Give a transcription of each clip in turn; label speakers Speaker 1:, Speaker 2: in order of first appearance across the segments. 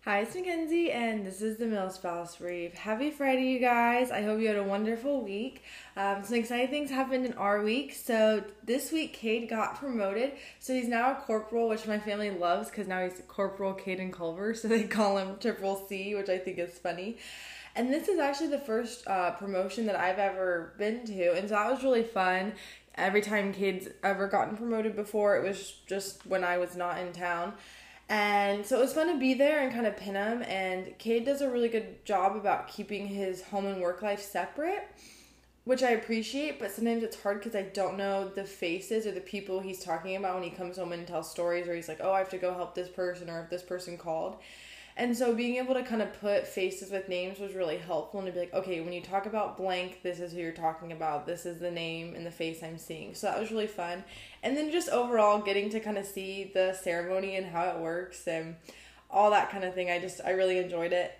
Speaker 1: Hi, it's Mackenzie, and this is the Millspouse Brief. Happy Friday, you guys. I hope you had a wonderful week. Some exciting things happened in our week. So this week, Cade got promoted. So he's now a corporal, which my family loves because now he's Corporal Caden Culver. So they call him Triple C, which I think is funny. And this is actually the first promotion that I've ever been to. And so that was really fun. Every time Cade's ever gotten promoted before, it was just when I was not in town. And so it was fun to be there and kind of pin him. And Cade does a really good job about keeping his home and work life separate, which I appreciate. But sometimes it's hard because I don't know the faces or the people he's talking about when he comes home and tells stories where he's like, oh, I have to go help this person or if this person called. And so being able to kind of put faces with names was really helpful and to be like, okay, when you talk about blank, this is who you're talking about. This is the name and the face I'm seeing. So that was really fun. And then just overall getting to kind of see the ceremony and how it works and all that kind of thing. I really enjoyed it.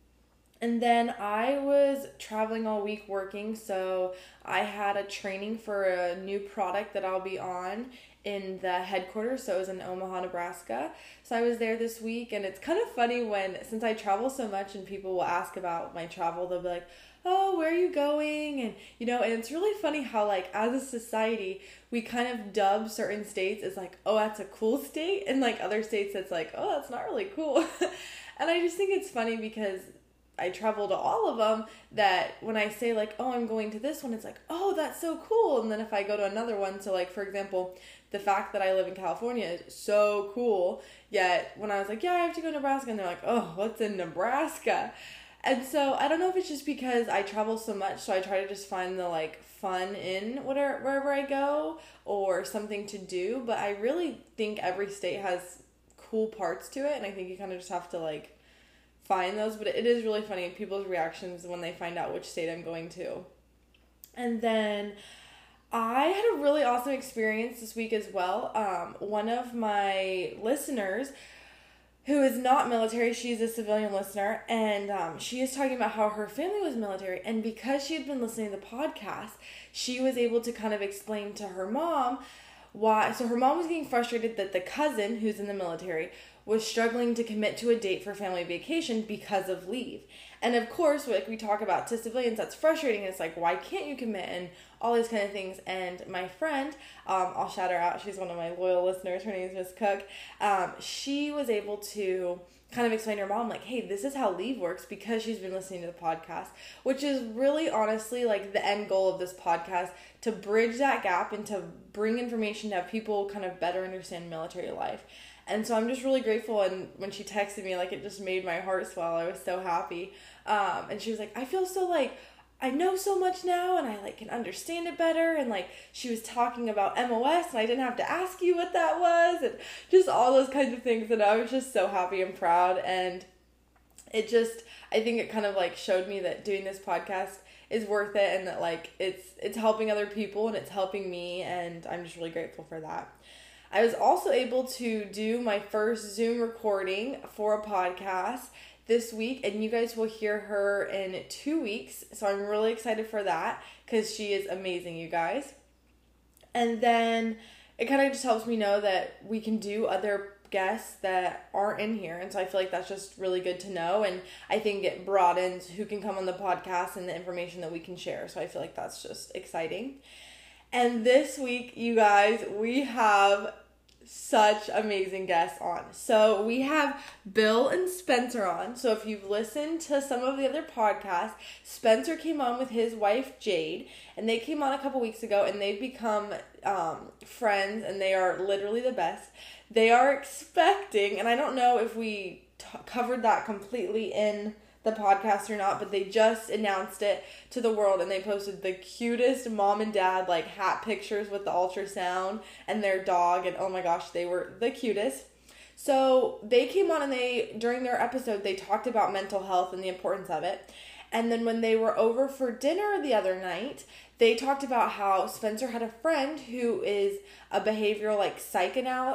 Speaker 1: And then I was traveling all week working, so I had a training for a new product that I'll be on in the headquarters, so it was in Omaha, Nebraska. So I was there this week, and it's kind of funny since I travel so much and people will ask about my travel, they'll be like, oh, where are you going? And, and it's really funny how, as a society, we kind of dub certain states as oh, that's a cool state, and, other states it's oh, that's not really cool. And I just think it's funny because I travel to all of them that when I say oh, I'm going to this one, it's oh, that's so cool. And then if I go to another one, so for example, the fact that I live in California is so cool. Yet when I was yeah, I have to go to Nebraska, and they're oh, what's in Nebraska? And so I don't know if it's just because I travel so much, so I try to just find the fun in wherever I go or something to do. But I really think every state has cool parts to it, and I think you kind of just have to find those. But it is really funny people's reactions when they find out which state I'm going to. And then I had a really awesome experience this week as well. One of my listeners who is not military, she's a civilian listener, and she is talking about how her family was military, and because she had been listening to the podcast, she was able to kind of explain to her mom why. So her mom was getting frustrated that the cousin who's in the military was struggling to commit to a date for family vacation because of leave. And of course, we talk about to civilians, that's frustrating. It's why can't you commit? And all these kind of things. And my friend, I'll shout her out. She's one of my loyal listeners. Her name is Miss Cook. She was able to kind of explain to her mom, hey, this is how leave works because she's been listening to the podcast, which is really honestly the end goal of this podcast, to bridge that gap and to bring information to have people kind of better understand military life. And so I'm just really grateful, and when she texted me, it just made my heart swell. I was so happy. And she was I feel so I know so much now, and I can understand it better, and she was talking about MOS, and I didn't have to ask you what that was, and just all those kinds of things, and I was just so happy and proud, and I think it kind of showed me that doing this podcast is worth it, and that it's helping other people, and it's helping me, and I'm just really grateful for that. I was also able to do my first Zoom recording for a podcast this week, and you guys will hear her in 2 weeks, so I'm really excited for that because she is amazing, you guys. And then it kind of just helps me know that we can do other guests that aren't in here, and so I feel that's just really good to know, and I think it broadens who can come on the podcast and the information that we can share, so I feel that's just exciting. And this week, you guys, we have such amazing guests on. So we have Bill and Spencer on. So if you've listened to some of the other podcasts, Spencer came on with his wife Jade, and they came on a couple weeks ago, and they've become friends, and they are literally the best. They are expecting, and I don't know if we covered that completely in the podcast or not, but they just announced it to the world, and they posted the cutest mom and dad hat pictures with the ultrasound and their dog, and oh my gosh, they were the cutest. So they came on, and during their episode they talked about mental health and the importance of it. And then when they were over for dinner the other night, they talked about how Spencer had a friend who is a behavioral psych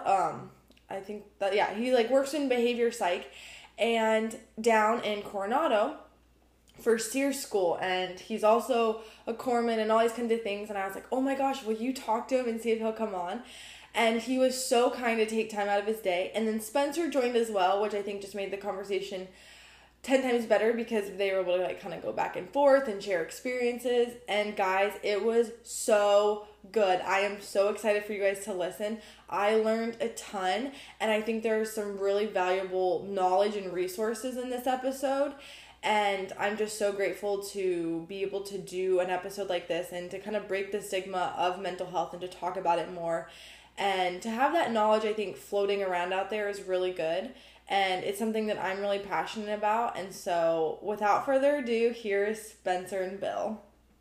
Speaker 1: I think that he works in behavior psych, and down in Coronado for SEER school, and he's also a corpsman and all these kinds of things, and I was oh my gosh, will you talk to him and see if he'll come on? And he was so kind to take time out of his day. And then Spencer joined as well, which I think just made the conversation 10 times better because they were able to like kind of go back and forth and share experiences. And guys, it was so good. I am so excited for you guys to listen. I learned a ton, and I think there's some really valuable knowledge and resources in this episode. And I'm just so grateful to be able to do an episode like this and to kind of break the stigma of mental health and to talk about it more. And to have that knowledge, I think, floating around out there is really good. And it's something that I'm really passionate about. And so, without further ado, here's Spencer and Bill.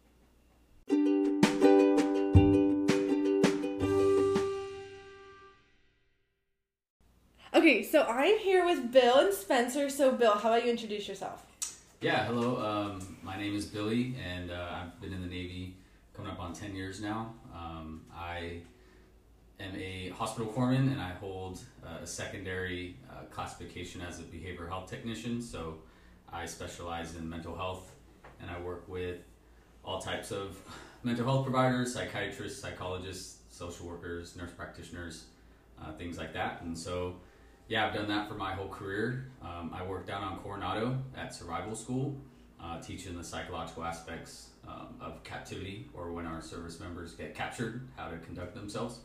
Speaker 1: Okay, so I'm here with Bill and Spencer. So, Bill, how about you introduce yourself?
Speaker 2: Yeah, hello. My name is Billy, and I've been in the Navy coming up on 10 years now. I am a hospital corpsman, and I hold a secondary classification as a behavioral health technician. So I specialize in mental health, and I work with all types of mental health providers, psychiatrists, psychologists, social workers, nurse practitioners, things like that. And so, yeah, I've done that for my whole career. I work down on Coronado at Survival School, teaching the psychological aspects of captivity, or when our service members get captured, how to conduct themselves.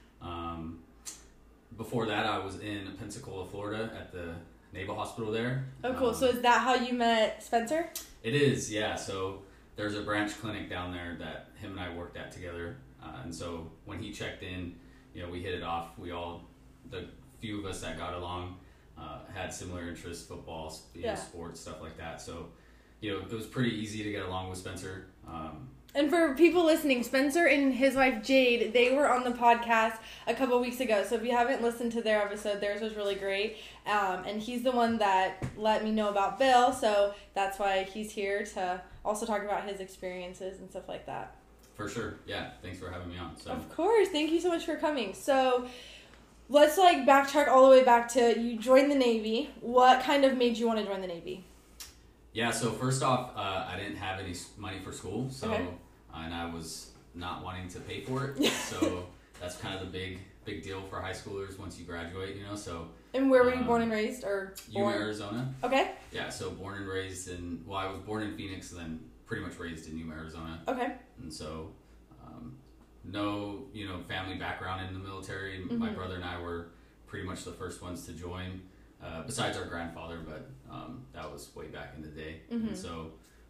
Speaker 2: Before that, I was in Pensacola, Florida at the Naval Hospital there.
Speaker 1: Oh, cool. So is that how you met Spencer?
Speaker 2: It is, yeah. So there's a branch clinic down there that him and I worked at together. And so when he checked in, we hit it off. We all, the few of us that got along, had similar interests, football, sports, stuff like that. So, it was pretty easy to get along with Spencer.
Speaker 1: And for people listening, Spencer and his wife Jade, they were on the podcast a couple weeks ago. So if you haven't listened to their episode, theirs was really great. And he's the one that let me know about Bill. So that's why he's here to also talk about his experiences and stuff like that.
Speaker 2: For sure. Yeah. Thanks for having me on. So.
Speaker 1: Of course. Thank you so much for coming. So let's backtrack all the way back to you joined the Navy. What kind of made you want to join the Navy?
Speaker 2: Yeah. So first off, I didn't have any money for school. So.
Speaker 1: Okay.
Speaker 2: And I was not wanting to pay for it, so that's kind of the big deal for high schoolers once you graduate, so.
Speaker 1: And where were you born and raised, or born?
Speaker 2: Yuma, Arizona.
Speaker 1: Okay.
Speaker 2: Yeah, so born and raised I was born in Phoenix and then pretty much raised in Yuma, Arizona.
Speaker 1: Okay.
Speaker 2: And so, no, family background in the military.
Speaker 1: Mm-hmm.
Speaker 2: My brother and I were pretty much the first ones to join, besides our grandfather, but that was way back in the day.
Speaker 1: Mm-hmm.
Speaker 2: And so,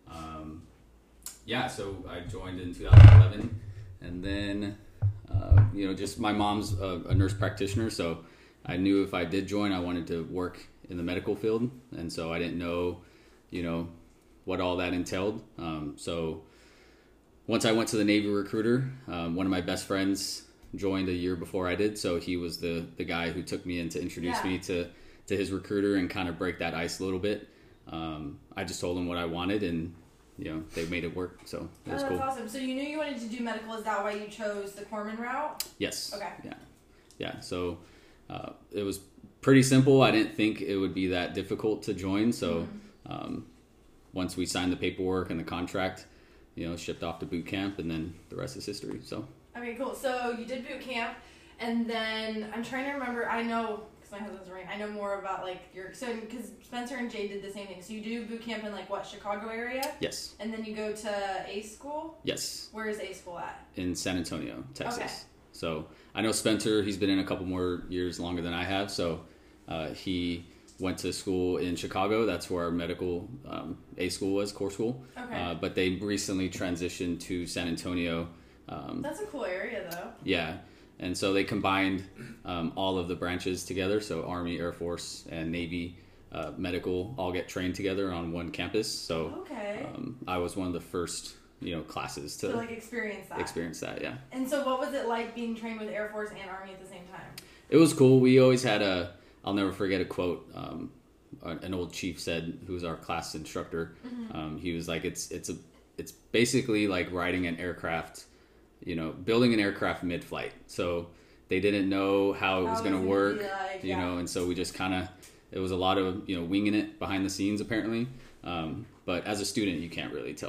Speaker 2: yeah, so I joined in 2011, and then, just my mom's a nurse practitioner, so I knew if I did join, I wanted to work in the medical field, and so I didn't know, what all that entailed. So once I went to the Navy recruiter, one of my best friends joined a year before I did, so he was the guy who took me in to introduce me to his recruiter and kind of break that ice a little bit. I just told him what I wanted, and they made it work, so it was cool.
Speaker 1: That's awesome. So you knew you wanted to do medical. Is that why you chose the corpsman route?
Speaker 2: Yes.
Speaker 1: Okay.
Speaker 2: Yeah. So it was pretty simple. I didn't think it would be that difficult to join. So once we signed the paperwork and the contract, shipped off to boot camp, and then the rest is history. So.
Speaker 1: Okay, cool. So you did boot camp, and then I'm trying to remember. I know. My husband's Marine. I know more about because Spencer and Jade did the same thing. So you do boot camp in Chicago area?
Speaker 2: Yes.
Speaker 1: And then you go to A school?
Speaker 2: Yes.
Speaker 1: Where is A school at?
Speaker 2: In San Antonio, Texas. Okay. So I know Spencer, he's been in a couple more years longer than I have. So he went to school in Chicago. That's where our medical A school was, core school.
Speaker 1: Okay.
Speaker 2: But they recently transitioned to San Antonio.
Speaker 1: That's a cool area though.
Speaker 2: Yeah. And so they combined all of the branches together. So Army, Air Force, and Navy medical all get trained together on one campus. So
Speaker 1: okay.
Speaker 2: I was one of the first, classes to experience that. Yeah.
Speaker 1: And so what was it like being trained with Air Force and Army at the same time?
Speaker 2: It was cool. We always had I'll never forget a quote. An old chief said, who was our class instructor. Mm-hmm. He was like, it's basically like riding an aircraft. Building an aircraft mid-flight. So they didn't know how it was going to work, and so we just it was a lot of, winging it behind the scenes apparently. But as a student, you can't really tell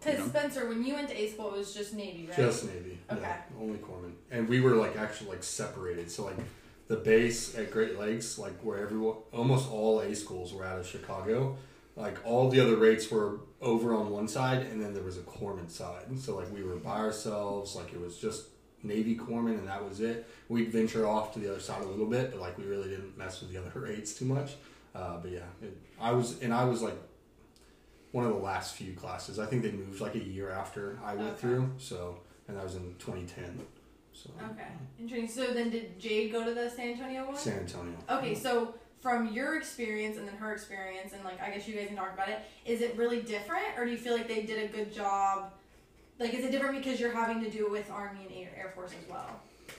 Speaker 1: Because Spencer, when you went to A school, it was just Navy, right?
Speaker 3: Just Navy.
Speaker 1: Okay.
Speaker 3: Yeah, only corpsmen. And we were like actually like separated. So like the base at Great Lakes, like where almost all A schools were out of Chicago. Like all the other rates were over on one side, and then there was a corpsman side. So like we were by ourselves. Like it was just Navy corpsmen, and that was it. We'd venture off to the other side a little bit, but like we really didn't mess with the other rates too much. But yeah, I was like one of the last few classes. I think they moved like a year after I went through. So, and that was in 2010. So
Speaker 1: okay, interesting. So then, did Jade go to the San Antonio one?
Speaker 3: San Antonio.
Speaker 1: Okay, so from your experience and then her experience, and like I guess you guys can talk about it. Is it really different, or do you feel like they did a good job? Like, is it different because you're having to do it with Army and Air Force as well?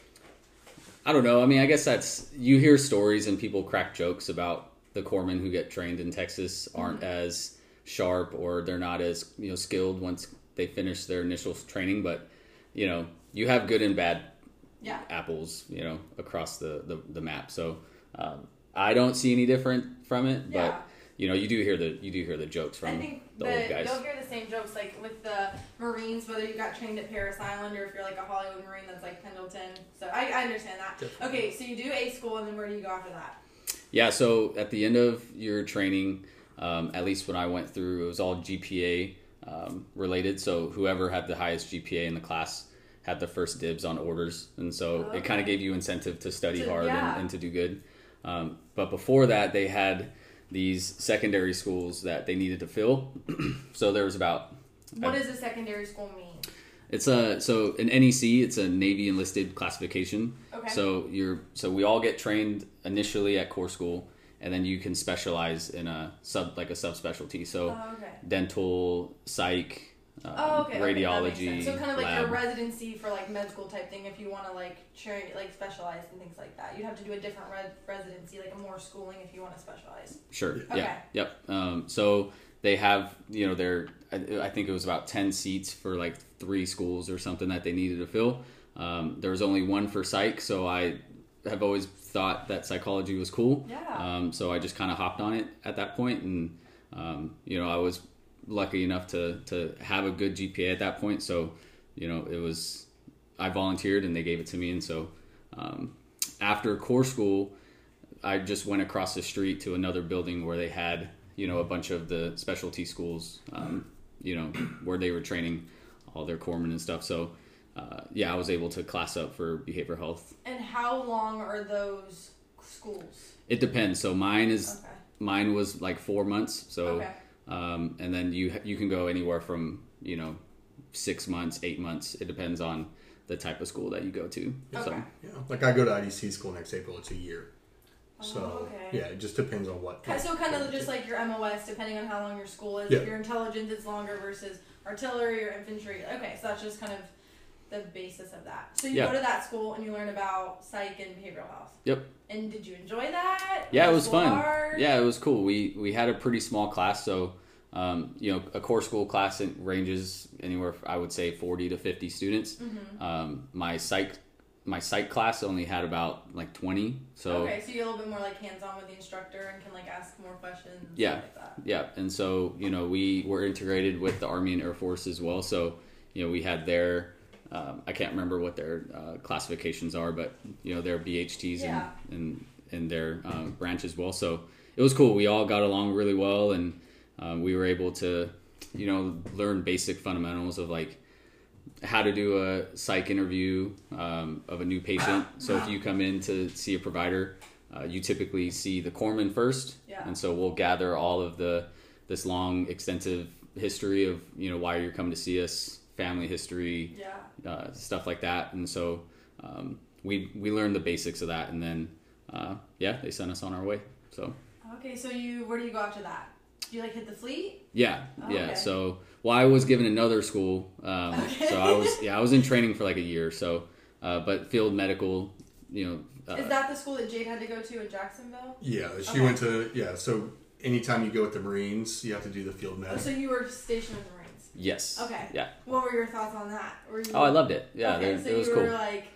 Speaker 2: I don't know. I mean, I guess you hear stories and people crack jokes about the corpsmen who get trained in Texas aren't as sharp, or they're not as skilled once they finish their initial training. But you have good and bad apples across the map. So I don't see any different from it. But you do hear the jokes from the old guys.
Speaker 1: You'll hear the same jokes like with the Marines, whether you got trained at Parris Island or if you're like a Hollywood Marine that's like Pendleton. So I understand that. Definitely. Okay, so you do A school, and then where do you go after that?
Speaker 2: Yeah, so at the end of your training, at least when I went through, it was all GPA related. So whoever had the highest GPA in the class had the first dibs on orders. And so it kind of gave you incentive to study hard and to do good. But before that, they had these secondary schools that they needed to fill. So there was about...
Speaker 1: What does a secondary school mean?
Speaker 2: It's so an NEC, it's a Navy enlisted classification. Okay. So we all get trained initially at core school, and then you can specialize in a subspecialty. So dental, psych, radiology.
Speaker 1: So kind of like
Speaker 2: lab.
Speaker 1: your residency for like med school type thing. If you want to like specialize in things like that, you'd have to do a different residency, like a more schooling if you want to specialize.
Speaker 2: Sure.
Speaker 1: Okay.
Speaker 2: Yeah. Yep. So they have I think it was about 10 seats for like 3 schools or something that they needed to fill. There was only one for psych, so I have always thought that psychology was cool.
Speaker 1: Yeah.
Speaker 2: So I just kind of hopped on it at that point, and I was lucky enough to have a good GPA at that point. So I volunteered and they gave it to me, and so after core school, I just went across the street to another building where they had a bunch of the specialty schools, where they were training all their corpsmen and stuff. So, I was able to class up for behavioral health.
Speaker 1: And how long are those schools?
Speaker 2: It depends. So mine was like 4 months. So, and then you can go anywhere from 6 months, 8 months. It depends on the type of school that you go to.
Speaker 1: Okay.
Speaker 2: So,
Speaker 3: like I go to IDC school next April. It's a year. So, it just depends on what.
Speaker 1: So kind of just like your MOS, depending on how long your school is. If your intelligence is longer versus artillery or infantry. Okay, so that's just kind of the basis of that. So you go to that school and you learn about psych and behavioral health.
Speaker 2: Yep.
Speaker 1: And did you enjoy that?
Speaker 2: Yeah, it was fun. Yeah, it was cool. We had a pretty small class, so a core school class ranges anywhere, I would say 40 to 50 students. Mm-hmm. My psych class only had about like 20. So
Speaker 1: so you're a little bit more like hands-on with the instructor and can like ask more questions and stuff like that.
Speaker 2: Yeah, and so we were integrated with the Army and Air Force as well. So we had their I can't remember what their classifications are, but their BHTs and their branch as well. So it was cool. We all got along really well, and we were able to learn basic fundamentals of like how to do a psych interview of a new patient. So if you come in to see a provider, you typically see the corpsman first, and so we'll gather all of this long, extensive history of why you're coming to see us, family history, stuff like that. And so we learned the basics of that, and then they sent us on our way. So
Speaker 1: so where do you go after that? Do you like hit the fleet?
Speaker 2: Yeah. So, I was given another school. So I was in training for like a year. So, but field medical,
Speaker 1: is that the school that Jade had to go to in Jacksonville?
Speaker 3: Yeah, she went to, so anytime you go with the Marines, you have to do the field med.
Speaker 1: So you were stationed with the Marines?
Speaker 2: Yes.
Speaker 1: Okay.
Speaker 2: Yeah.
Speaker 1: What were your thoughts on that?
Speaker 2: I loved it. Yeah,
Speaker 1: it was cool. Like, when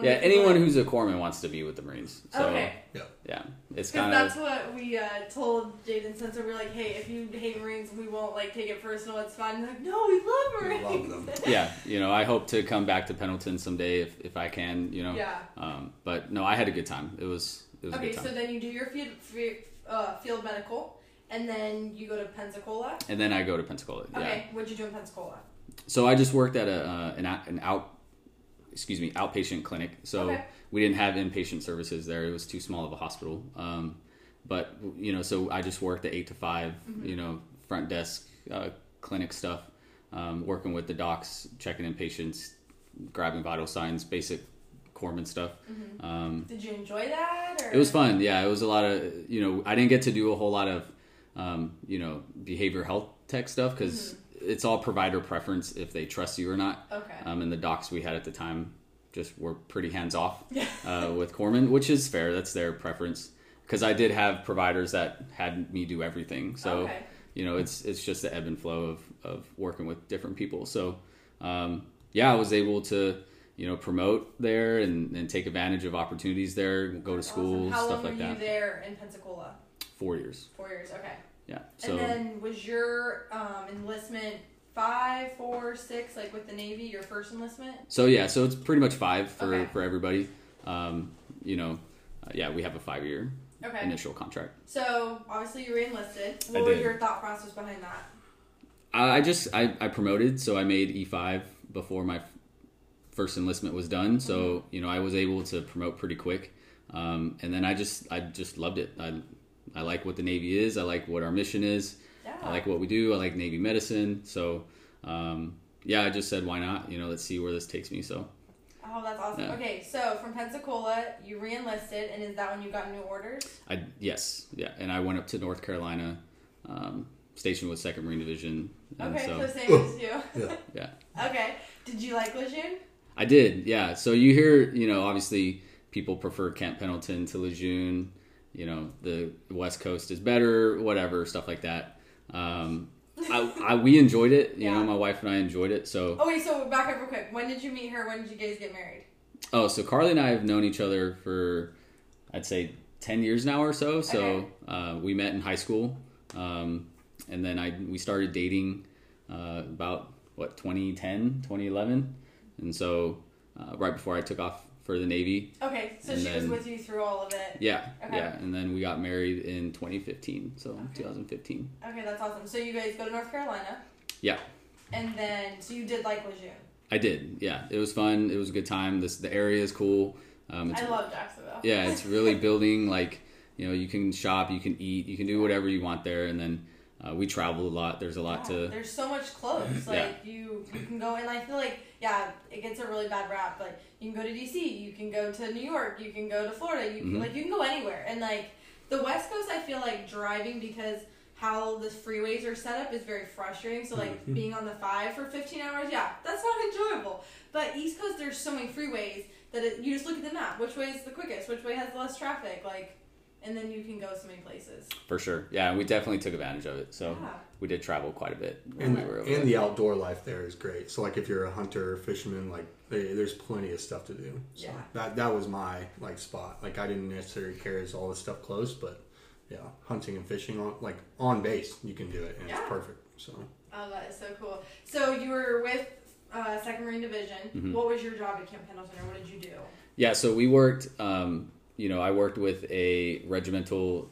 Speaker 2: Yeah, anyone who's a corpsman wants to be with the Marines. So,
Speaker 1: okay.
Speaker 2: Yeah, it's
Speaker 1: Because
Speaker 2: kind of...
Speaker 1: that's what we told Jaden Spencer. We were like, hey, if you hate Marines, we won't like take it personal. It's fine. He's like, no, we love Marines.
Speaker 3: We love them.
Speaker 2: Yeah, I hope to come back to Pendleton someday if I can,
Speaker 1: Yeah.
Speaker 2: But no, I had a good time. It was a
Speaker 1: Okay,
Speaker 2: good time.
Speaker 1: so then you do your field medical, and then you go to Pensacola.
Speaker 2: And then I go to Pensacola. Yeah.
Speaker 1: Okay, what'd you do in Pensacola?
Speaker 2: So I just worked at an outpatient clinic. So
Speaker 1: Okay.
Speaker 2: we didn't have inpatient services there. It was too small of a hospital. But so I just worked at 8 to 5. Front desk clinic stuff, working with the docs, checking in patients, grabbing vital signs, basic corpsman stuff.
Speaker 1: Did you enjoy that? Or?
Speaker 2: It was fun. Yeah, it was a lot of I didn't get to do a whole lot of behavioral health tech stuff because it's all provider preference if they trust you or not.
Speaker 1: Okay.
Speaker 2: And the docs we had at the time just were pretty hands off
Speaker 1: Yeah.
Speaker 2: with corpsmen, which is fair. That's their preference. Because I did have providers that had me do everything. So,
Speaker 1: Okay.
Speaker 2: it's just the ebb and flow of working with different people. So, I was able to, promote there and take advantage of opportunities there, go to school,
Speaker 1: How
Speaker 2: stuff
Speaker 1: long
Speaker 2: like
Speaker 1: were you
Speaker 2: that.
Speaker 1: there in Pensacola?
Speaker 2: 4 years.
Speaker 1: 4 years, okay.
Speaker 2: Yeah.
Speaker 1: And then was your enlistment 5, 4, 6, like with the Navy, your first enlistment?
Speaker 2: So it's pretty much 5
Speaker 1: Okay.
Speaker 2: for everybody. We have a 5-year
Speaker 1: Okay.
Speaker 2: initial contract.
Speaker 1: So obviously you were enlisted.
Speaker 2: I
Speaker 1: What was
Speaker 2: did.
Speaker 1: your thought process behind that?
Speaker 2: I promoted, so I made E5 before my first enlistment was done. So I was able to promote pretty quick, and then I just loved it. I like what the Navy is. I like what our mission is.
Speaker 1: Yeah.
Speaker 2: I like what we do. I like Navy medicine. So I just said why not? Let's see where this takes me. So.
Speaker 1: Oh, that's awesome.
Speaker 2: Yeah.
Speaker 1: Okay, so from Pensacola, you re-enlisted, and is that when you got new orders?
Speaker 2: Yes, and I went up to North Carolina, stationed with 2nd Marine Division. And
Speaker 1: Okay, so same as you.
Speaker 2: Yeah.
Speaker 1: Okay. Did you like Lejeune?
Speaker 2: I did, yeah. So you hear, obviously people prefer Camp Pendleton to Lejeune. The West Coast is better, whatever, stuff like that. We enjoyed it.
Speaker 1: Yeah.
Speaker 2: My wife and I enjoyed it. So.
Speaker 1: Oh, wait, so back up real quick. When did you meet her? When did you guys get married?
Speaker 2: Oh, so Carly and I have known each other for, I'd say, 10 years now or so. So we met in high school. And then we started dating about, 2010, 2011. And so right before I took off for the Navy.
Speaker 1: Okay, so
Speaker 2: And
Speaker 1: she was
Speaker 2: then-
Speaker 1: with you through all of it.
Speaker 2: Yeah,
Speaker 1: Okay.
Speaker 2: yeah. And then we got married in 2015, so 2015.
Speaker 1: Okay, that's awesome. So you guys go to North Carolina,
Speaker 2: Yeah,
Speaker 1: and then, so you did like Lejeune.
Speaker 2: I did. Yeah, it was fun. It was a good time. The area is cool. It's,
Speaker 1: I love Jacksonville.
Speaker 2: yeah, it's really building, you can shop, you can eat, you can do whatever you want there. And then we travel a lot. There's a lot to...
Speaker 1: There's so much clothes. Like, you can go, and I feel like, it gets a really bad rap. Like, you can go to DC, you can go to New York, you can go to Florida, you can, you can go anywhere. And, the West Coast, I feel like driving, because how the freeways are set up is very frustrating. So, being on the 5 for 15 hours, that's not enjoyable. But East Coast, there's so many freeways that you just look at the map. Which way is the quickest? Which way has the less traffic? And then you can go so many places.
Speaker 2: For sure. Yeah, we definitely took advantage of it. So
Speaker 1: Yeah.
Speaker 2: we did travel quite a bit when
Speaker 3: And,
Speaker 2: we were over
Speaker 3: and
Speaker 2: there.
Speaker 3: the outdoor life there is great. So if you're a hunter or fisherman, there's plenty of stuff to do. So
Speaker 1: Yeah.
Speaker 3: that was my spot. I didn't necessarily carry all this stuff close, but hunting and fishing on base, you can do it, and it's perfect. So.
Speaker 1: Oh, that is so cool. So you were with 2nd Marine Division. What was your job at Camp Pendleton, or what did you do?
Speaker 2: Yeah, so we worked, I worked with a regimental,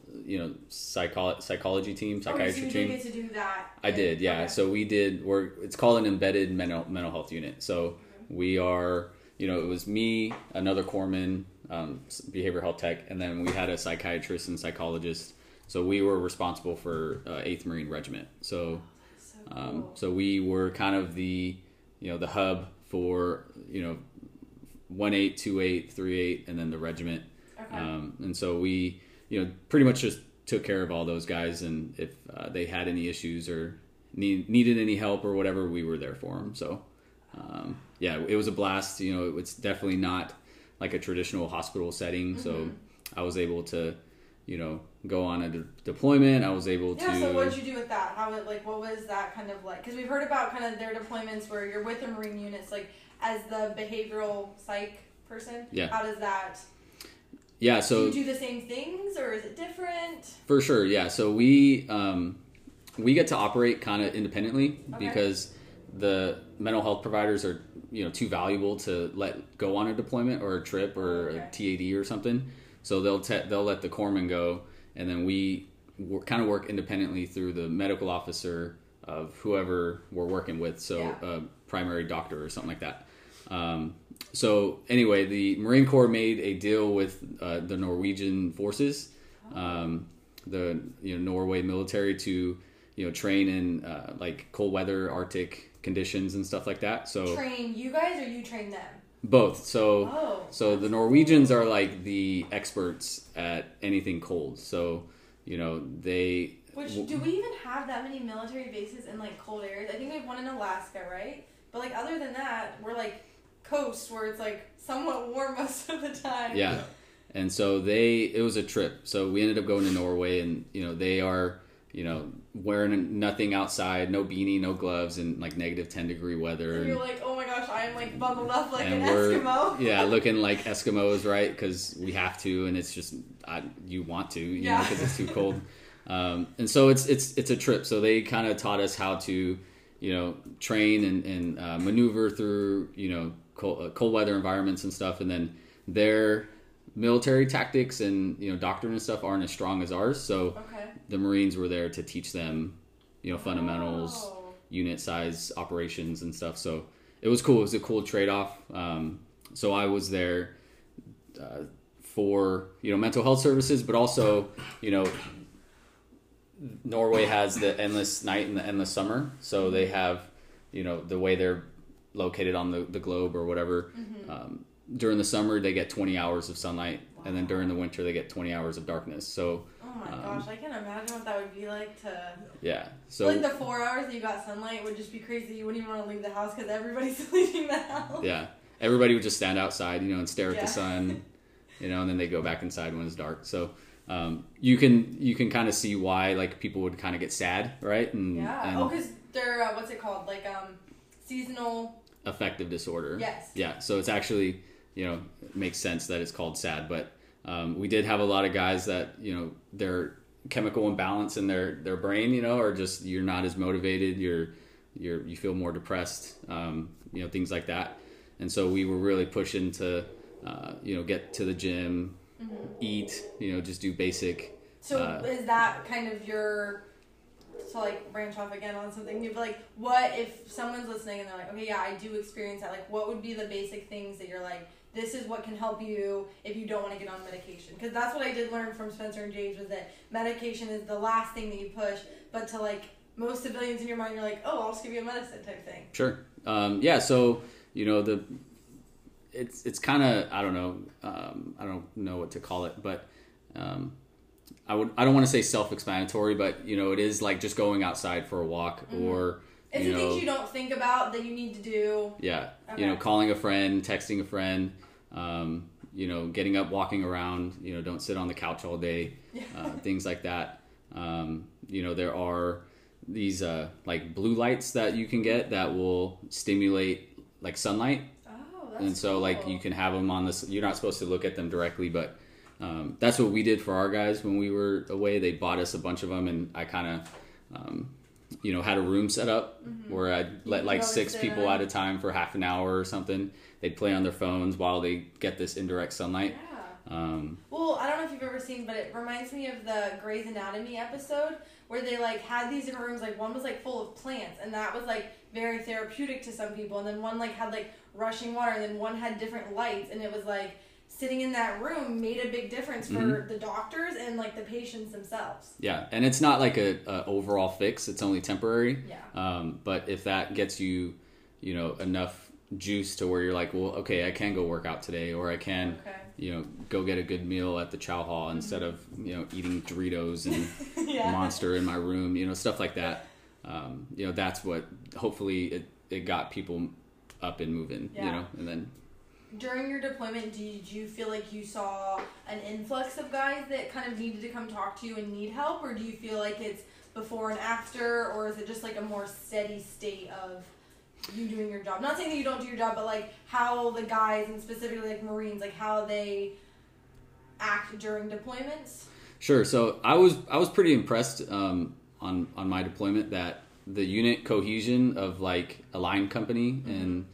Speaker 2: psychology team, psychiatry
Speaker 1: so you
Speaker 2: team.
Speaker 1: did get to do that.
Speaker 2: I did, yeah.
Speaker 1: Okay.
Speaker 2: So we did work, it's called an embedded mental health unit. So we are, it was me, another corpsman, behavioral health tech, and then we had a psychiatrist and psychologist. So we were responsible for 8th Marine Regiment. So,
Speaker 1: So cool.
Speaker 2: so we were kind of the hub for, 1-8, 2-8, 3-8, and then the regiment.
Speaker 1: Okay.
Speaker 2: And so we, pretty much just took care of all those guys, and if they had any issues or needed any help or whatever, we were there for them. So, it was a blast. It's definitely not like a traditional hospital setting. So I was able to, go on a deployment. I was able to.
Speaker 1: Yeah, so what did you do with that? What was that kind of like? Because we've heard about kind of their deployments where you're with the Marine units, as the behavioral psych person.
Speaker 2: Yeah.
Speaker 1: How does that?
Speaker 2: Yeah. So
Speaker 1: do you do the same things, or is it different?
Speaker 2: For sure. Yeah. So we get to operate kind of independently because the mental health providers are too valuable to let go on a deployment or a trip or a TAD or something. So they'll let the corpsman go, and then we kind of work independently through the medical officer of whoever we're working with. So a primary doctor or something like that. So anyway, the Marine Corps made a deal with the Norwegian forces, the Norway military to train in like cold weather, Arctic conditions and stuff like that. So
Speaker 1: train you guys, or you train them?
Speaker 2: Both. So the Norwegians are like the experts at anything cold. So they.
Speaker 1: Which, do we even have that many military bases in like cold areas? I think we have one in Alaska, right? But like other than that, we're like coast where it's like somewhat warm most of the time.
Speaker 2: Yeah. And so it was a trip. So we ended up going to Norway, and they are wearing nothing outside, no beanie, no gloves, and like negative 10-degree weather.
Speaker 1: And you're like, oh my gosh, I'm like bundled up like an Eskimo.
Speaker 2: Yeah, looking like Eskimos, right? Because we have to, and it's just you want to, because it's too cold. And so it's a trip. So they kind of taught us how to train and maneuver through cold weather environments and stuff, and then their military tactics and doctrine and stuff aren't as strong as ours. So the Marines were there to teach them fundamentals, unit size operations and stuff. So it was cool. It was a cool trade-off. So I was there for mental health services, but also Norway has the endless night and the endless summer. So they have the way they're located on the globe or whatever. During the summer they get 20 hours of sunlight, and then during the winter they get 20 hours of darkness. So
Speaker 1: oh my gosh, I can't imagine what that would be like to
Speaker 2: so
Speaker 1: like the 4 hours that you got sunlight would just be crazy. You wouldn't even want to leave the house because everybody's leaving the house.
Speaker 2: Everybody would just stand outside and stare at the sun, and then they go back inside when it's dark. So you can kind of see why like people would kind of get sad, right? And
Speaker 1: because they're what's it called, like seasonal
Speaker 2: affective disorder.
Speaker 1: Yes.
Speaker 2: So it's actually it makes sense that it's called SAD, but we did have a lot of guys that their chemical imbalance in their brain or just you're not as motivated, you feel more depressed, things like that. And so we were really pushing to get to the gym, eat, just do basic.
Speaker 1: So is that kind of your, to like branch off again on something new, but like what if someone's listening and they're like, okay, I do experience that, like what would be the basic things that you're like, this is what can help you if you don't want to get on medication? Because that's what I did learn from Spencer and James, was that medication is the last thing that you push, but to like most civilians in your mind, you're like, oh, I'll just give you a medicine type thing.
Speaker 2: Sure. So it's kind of, I don't know what to call it, but I don't want to say self-explanatory, but it is like just going outside for a walk, or
Speaker 1: it's the things you don't think about that you need to do.
Speaker 2: Calling a friend, texting a friend, getting up, walking around, don't sit on the couch all day, things like that. There are these like blue lights that you can get that will stimulate like sunlight. And so, like, you can have them on this. You're not supposed to look at them directly, but that's what we did for our guys when we were away. They bought us a bunch of them, and I kind of, had a room set up where I'd let like 6 people at a time for half an hour or something. They'd play on their phones while they get this indirect sunlight.
Speaker 1: Well, I don't know if you've ever seen, but it reminds me of the Grey's Anatomy episode where they like had these different rooms. Like one was like full of plants, and that was like very therapeutic to some people. And then one like had like rushing water, and then one had different lights, and it was like sitting in that room made a big difference for the doctors and like the patients themselves.
Speaker 2: Yeah, and it's not like a overall fix; it's only temporary.
Speaker 1: Yeah.
Speaker 2: But if that gets you, enough juice to where you're like, well, okay, I can go work out today, or I can, go get a good meal at the chow hall instead of eating Doritos and Monster in my room, stuff like that. That's what hopefully it got people up and moving, and then.
Speaker 1: During your deployment, did you feel like you saw an influx of guys that kind of needed to come talk to you and need help, or do you feel like it's before and after, or is it just like a more steady state of you doing your job? Not saying that you don't do your job, but like how the guys, and specifically like Marines, like how they act during deployments.
Speaker 2: Sure. So I was pretty impressed on my deployment that the unit cohesion of like a line company and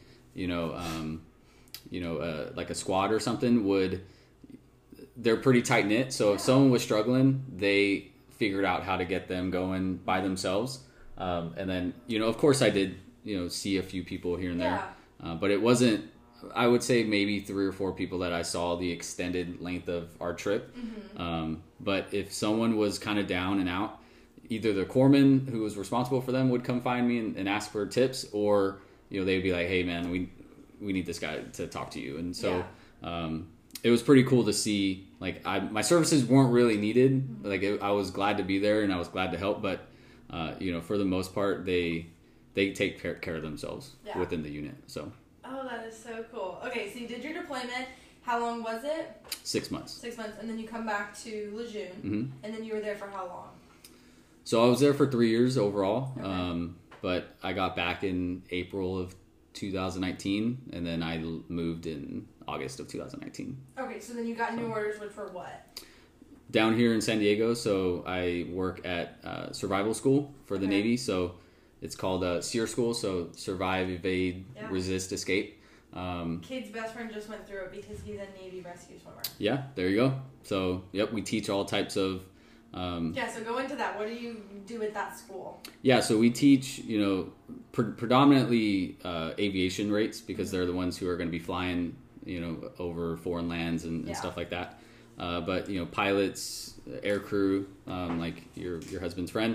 Speaker 2: like a squad or something they're pretty tight knit. So if someone was struggling, they figured out how to get them going by themselves. And then of course I did see a few people here and there, but it wasn't. I would say maybe 3 or 4 people that I saw the extended length of our trip. But if someone was kind of down and out, either the corpsman who was responsible for them would come find me and ask for tips, or they'd be like, "Hey man, we need this guy to talk to you." And so it was pretty cool to see. Like my services weren't really needed. Like I was glad to be there and I was glad to help, but for the most part, they take care of themselves within the unit. So.
Speaker 1: Oh, that is so cool. Okay, so you did your deployment. How long was it?
Speaker 2: 6 months.
Speaker 1: 6 months, and then you come back to Lejeune, and then you were there for how long?
Speaker 2: So I was there for 3 years overall,
Speaker 1: Okay.
Speaker 2: but I got back in April of 2019, and then I moved in August of 2019.
Speaker 1: Okay, so then you got new orders for what?
Speaker 2: Down here in San Diego, so I work at survival school for the Navy, so it's called SEER school, so survive, evade, resist, escape.
Speaker 1: Kid's best friend just went through it because he's a Navy rescue swimmer.
Speaker 2: Yeah, there you go. So, we teach all types of...
Speaker 1: so go into that. What do you do at that school?
Speaker 2: Yeah, so we teach, predominantly aviation rates because they're the ones who are going to be flying, over foreign lands and stuff like that. But, pilots, air crew, like your husband's friend,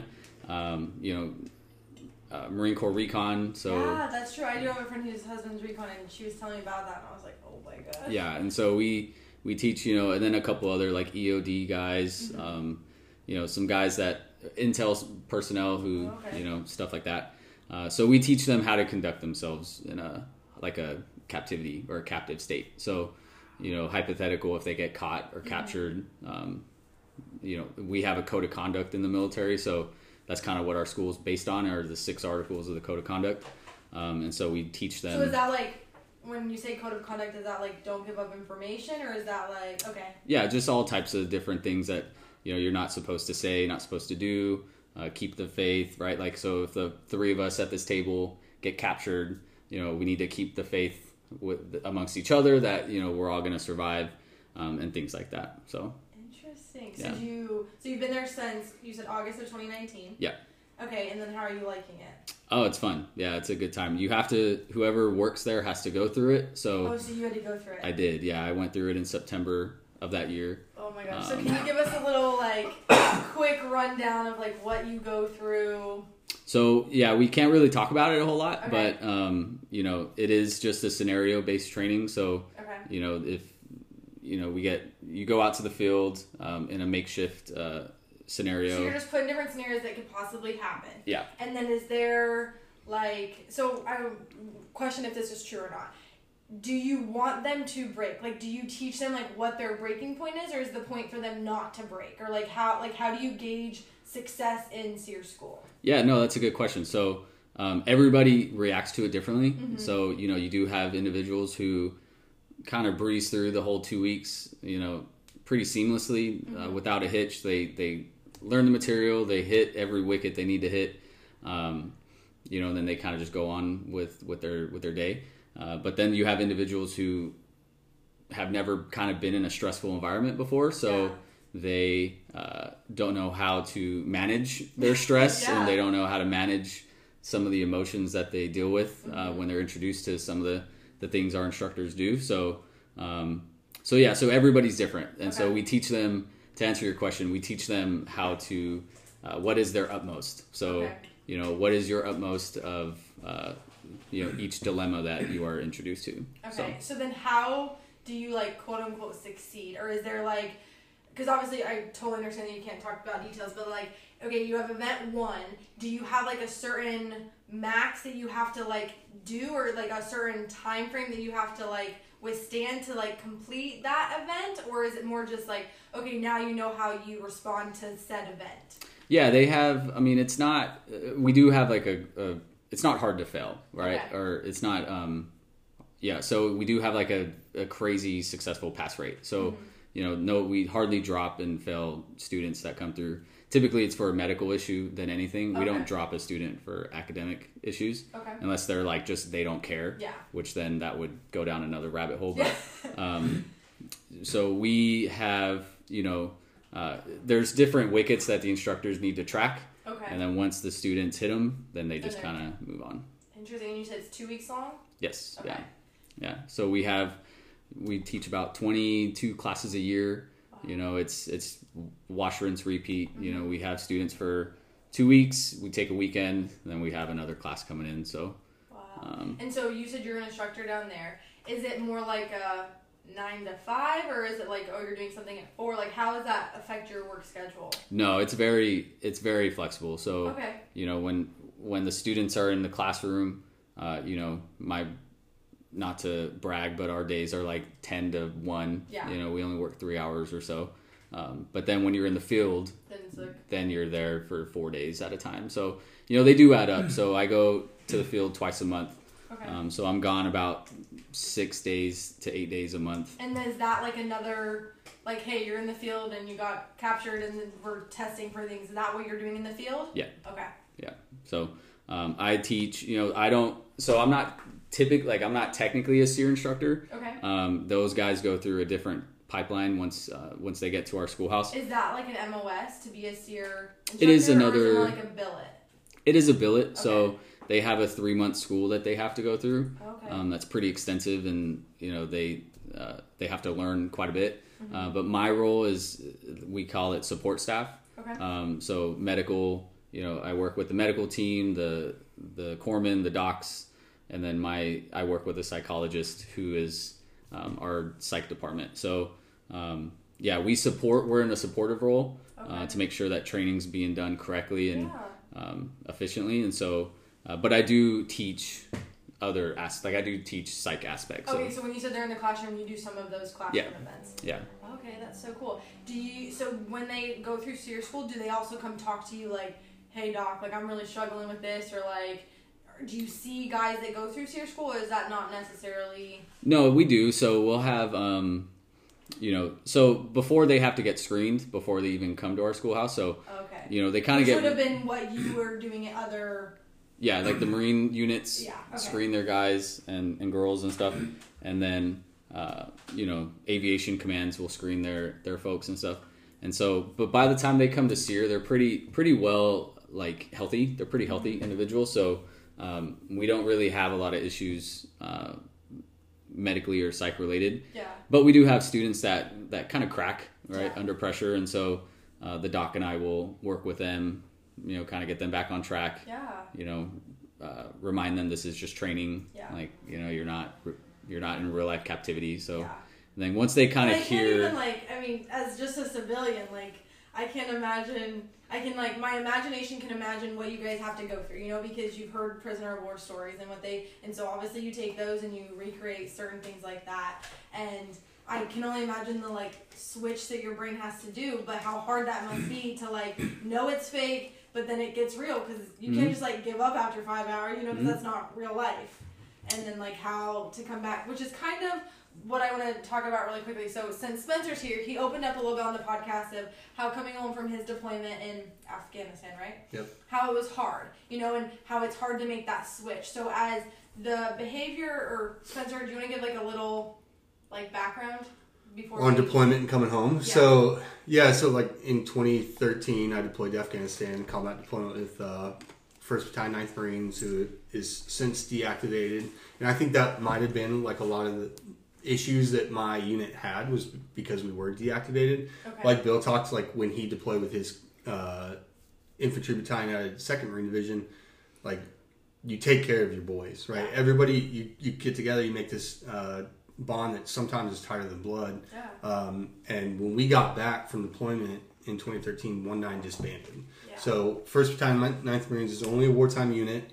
Speaker 2: Marine Corps recon. So
Speaker 1: yeah, that's true. I do have a friend whose husband's recon, and she was telling me about that, and I was like, oh my god.
Speaker 2: Yeah, and so we teach, and then a couple other like EOD guys, some guys that intel personnel who, stuff like that. So we teach them how to conduct themselves in a captivity or a captive state. So, hypothetical, if they get caught or captured, we have a code of conduct in the military. So that's kind of what our school is based on, are the 6 articles of the code of conduct. And so we teach them.
Speaker 1: So is that like, when you say code of conduct, is that like don't give up information, or is that like, okay? Yeah,
Speaker 2: just all types of different things that, you're not supposed to say, not supposed to do, keep the faith, right? Like, so if the 3 of us at this table get captured, we need to keep the faith amongst each other that, we're all going to survive, and things like that. So.
Speaker 1: Interesting. So you've been there since, you said August of 2019?
Speaker 2: Yeah.
Speaker 1: Okay, and then how are you liking it?
Speaker 2: Oh, it's fun. Yeah, it's a good time. Whoever works there has to go through it. So
Speaker 1: you had to go through it?
Speaker 2: I did, yeah. I went through it in September of that year.
Speaker 1: Oh my gosh. So can you give us a little, quick rundown of, what you go through?
Speaker 2: So, yeah, we can't really talk about it a whole lot,
Speaker 1: okay.
Speaker 2: But, it is just a scenario-based training. So,
Speaker 1: okay.
Speaker 2: If you go out to the field in a makeshift scenario.
Speaker 1: So you're just putting different scenarios that could possibly happen.
Speaker 2: Yeah.
Speaker 1: And then is there so I question if this is true or not. Do you want them to break? Do you teach them what their breaking point is, or is the point for them not to break? Or how do you gauge success in SEER school?
Speaker 2: Yeah, no, that's a good question. So everybody reacts to it differently.
Speaker 1: Mm-hmm.
Speaker 2: So, you do have individuals who kind of breeze through the whole 2 weeks, pretty seamlessly, without a hitch. They learn the material, they hit every wicket they need to hit, and then they kind of just go on with their day. But then you have individuals who have never kind of been in a stressful environment before, so they don't know how to manage their stress, and they don't know how to manage some of the emotions that they deal with when they're introduced to some of the things our instructors do. So everybody's different. And so we teach them, to answer your question, we teach them how to, what is their utmost. So, what is your utmost of, each dilemma that you are introduced to.
Speaker 1: Okay. So then how do you quote unquote succeed? Or is there because obviously I totally understand that you can't talk about details, but okay, you have event 1. Do you have a certain max that you have to do, or a certain time frame that you have to withstand to complete that event? Or is it more just okay, now you know how you respond to said event?
Speaker 2: Yeah, they have, it's not, we do have a it's not hard to fail, right?
Speaker 1: Okay.
Speaker 2: Or it's not, so we do have like a crazy successful pass rate. So, we hardly drop and fail students that come through. Typically it's for a medical issue than anything. We don't drop a student for academic issues unless they're like they don't care, which then that would go down another rabbit hole. But, so we have, there's different wickets that the instructors need to track. Okay. And then once the students hit them, then they just kind of move on.
Speaker 1: Interesting. And you said it's 2 weeks long?
Speaker 2: Yes. Okay. Yeah. So we teach about 22 classes a year. Wow. It's wash, rinse, repeat. Mm-hmm. We have students for 2 weeks. We take a weekend, and then we have another class coming in. So.
Speaker 1: Wow. And so you said you're an instructor down there. Is it more like a 9 to 5, or is it like, you're doing something at 4? Like, how does that affect your work schedule?
Speaker 2: No, it's very flexible. So, when the students are in the classroom, not to brag, but our days are like 10 to 1. Yeah. We only work 3 hours or so. But then when you're in the field, then you're there for 4 days at a time. So, they do add up. So I go to the field twice a month. Okay. So I'm gone about 6 days to 8 days a month.
Speaker 1: And is that like another, like, hey, you're in the field and you got captured and then we're testing for things. Is that what you're doing in the field?
Speaker 2: Yeah.
Speaker 1: Okay.
Speaker 2: Yeah. So I teach, I'm not technically a SEER instructor. Okay. Those guys go through a different pipeline once they get to our schoolhouse.
Speaker 1: Is that like an MOS to be a SEER instructor?
Speaker 2: It is another.
Speaker 1: Or is it more like a billet?
Speaker 2: It is a billet. Okay. So they have a 3-month school that they have to go through. Okay. That's pretty extensive, and they have to learn quite a bit. Mm-hmm. But my role is, we call it support staff. Okay. So medical. I work with the medical team, the corpsman, the docs, and then I work with a psychologist who is our psych department. So we're in a supportive role to make sure that training's being done correctly and efficiently. And so, but I do teach other aspects. Like I do teach psych aspects.
Speaker 1: Okay, so when you said they're in the classroom, you do some of those classroom events. Yeah. Okay, that's so cool. So when they go through SEER school, do they also come talk to you like, hey doc, like I'm really struggling with this, or like, do you see guys that go through SEER school, or is that not necessarily?
Speaker 2: No, we do. So we'll have, so before they have to get screened before they even come to our schoolhouse. So, they kind of get.
Speaker 1: Which would have been what you were doing at other.
Speaker 2: Yeah, like the Marine units screen their guys and girls and stuff. And then, aviation commands will screen their folks and stuff. And so, but by the time they come to SEER, they're pretty well, like, healthy. They're pretty healthy individuals. So, we don't really have a lot of issues medically or psych related. Yeah. But we do have students that kind of crack, right, under pressure. And so the doc and I will work with them, kind of get them back on track. Yeah. Remind them this is just training. Yeah. Like, you're not in real life captivity. So and then once they kind of hear.
Speaker 1: Even, as just a civilian, I can't imagine. My imagination can imagine what you guys have to go through, because you've heard prisoner of war stories and so obviously you take those and you recreate certain things like that. And I can only imagine the switch that your brain has to do, but how hard that must be to know it's fake, but then it gets real, because you can't just give up after 5 hours, because that's not real life. And then how to come back, which is kind of what I want to talk about really quickly. So since Spencer's here, he opened up a little bit on the podcast of how coming home from his deployment in Afghanistan, right? Yep. How it was hard, and how it's hard to make that switch. So as the behavior, or Spencer, do you want to give a little background before
Speaker 3: on deployment and coming home? Yeah. So in 2013, I deployed to Afghanistan, combat deployment with 1st Battalion, 9th Marines, who is since deactivated. And I think that might have been a lot of the issues that my unit had was because we were deactivated. Okay. Like Bill talked, when he deployed with his infantry battalion out of 2nd Marine Division, you take care of your boys, right? Yeah. Everybody, you get together, you make this bond that sometimes is tighter than blood. Yeah. And when we got back from deployment in 2013, 19 disbanded. Yeah. So 1st Battalion, 9th Marines is only a wartime unit.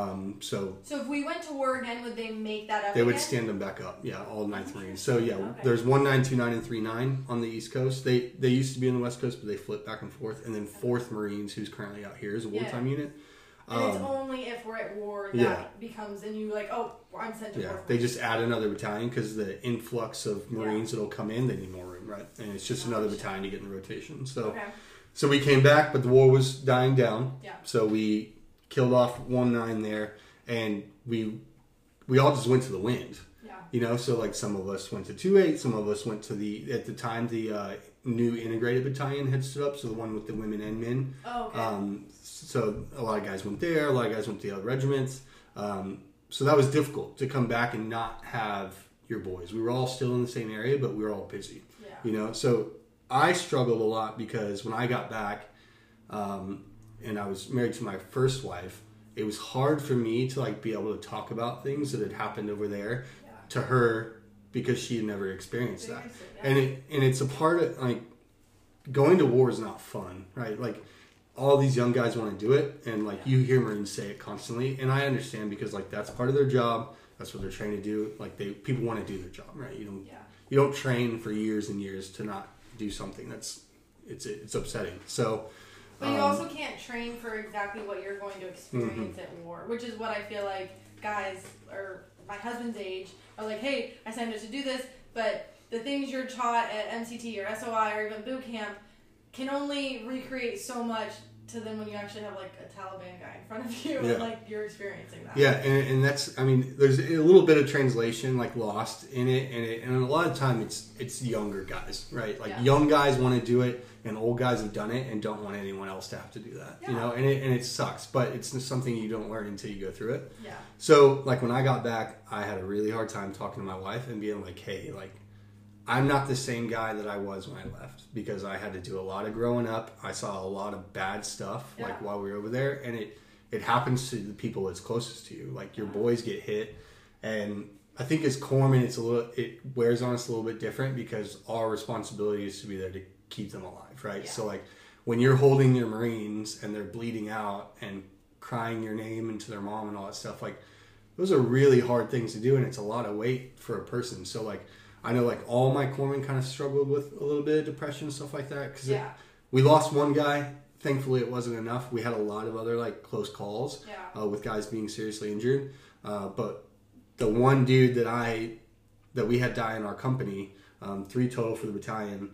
Speaker 3: So
Speaker 1: if we went to war again, would they make that up
Speaker 3: They
Speaker 1: again?
Speaker 3: would stand them back up. Yeah, all 9th Marines. So there's 19, 29, and 39 on the East Coast. They used to be on the West Coast, but they flipped back and forth. And then 4th Marines, who's currently out here, is a wartime unit.
Speaker 1: And it's only if we're at war that becomes, and you like, oh, I'm sent to war.
Speaker 3: They just add another battalion because the influx of Marines that'll come in, they need more room, right? And it's just another battalion to get in the rotation. So, so we came back, but the war was dying down.
Speaker 1: Yeah.
Speaker 3: So we killed off 1-9 there, and we all just went to the wind.
Speaker 1: Yeah.
Speaker 3: You know, so like some of us went to 2-8, some of us went to at the time, the new integrated battalion had stood up, so the one with the women and men.
Speaker 1: Oh, okay.
Speaker 3: So a lot of guys went there, a lot of guys went to the other regiments. So that was difficult to come back and not have your boys. We were all still in the same area, but we were all busy.
Speaker 1: Yeah.
Speaker 3: You know, so I struggled a lot because when I got back, and I was married to my first wife, it was hard for me to like be able to talk about things that had happened over there to her because she had never experienced that. And it's a part of like going to war is not fun, right? Like all these young guys want to do it, and like you hear Marines say it constantly, and I understand because like that's part of their job. That's what they're trained to do. Like people want to do their job, right? You don't train for years and years to not do something it's upsetting. So.
Speaker 1: But you also can't train for exactly what you're going to experience at war, which is what I feel like guys or my husband's age are like, hey, I signed up to do this, but the things you're taught at MCT or SOI or even boot camp can only recreate so much to then when you actually have like a Taliban guy in front of you and like you're experiencing that.
Speaker 3: Yeah, and that's, I mean, there's a little bit of translation like lost in it, and a lot of time it's younger guys, right? Like young guys want to do it, and old guys have done it and don't want anyone else to have to do that, you know, and it sucks, but it's something you don't learn until you go through it.
Speaker 1: Yeah.
Speaker 3: So like when I got back, I had a really hard time talking to my wife and being like, hey, like I'm not the same guy that I was when I left because I had to do a lot of growing up. I saw a lot of bad stuff like while we were over there, and it happens to the people that's closest to you. Like your boys get hit, and I think as corpsmen, it wears on us a little bit different because our responsibility is to be there to keep them alive, right? Yeah. So like when you're holding your Marines and they're bleeding out and crying your name into their mom and all that stuff, like those are really hard things to do, and it's a lot of weight for a person. So like I know like all my corpsmen kind of struggled with a little bit of depression and stuff like that because we lost one guy. Thankfully, it wasn't enough. We had a lot of other like close calls with guys being seriously injured. But the one dude that we had die in our company, 3 total for the battalion,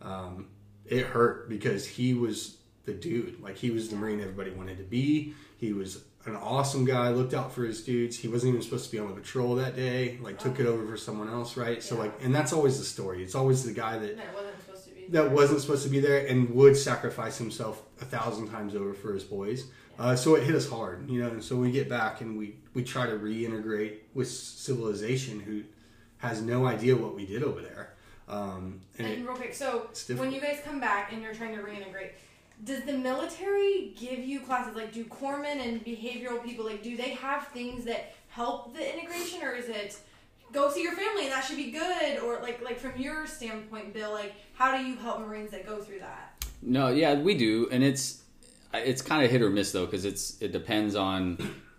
Speaker 3: it hurt because he was the dude. Like he was the Marine everybody wanted to be. He was an awesome guy, looked out for his dudes. He wasn't even supposed to be on the patrol that day, like took it over for someone else, right? So like, and that's always the story. It's always the guy that wasn't supposed to be there and would sacrifice himself 1,000 times over for his boys. So it hit us hard, you know, and so we get back and we try to reintegrate with civilization who has no idea what we did over there.
Speaker 1: And real quick, so when you guys come back and you're trying to reintegrate, does the military give you classes? Like, do corpsmen and behavioral people, like, do they have things that help the integration, or is it go see your family and that should be good? Or like from your standpoint, Bill, like, how do you help Marines that go through that?
Speaker 2: No, yeah, we do, and it's kind of hit or miss though, because it depends on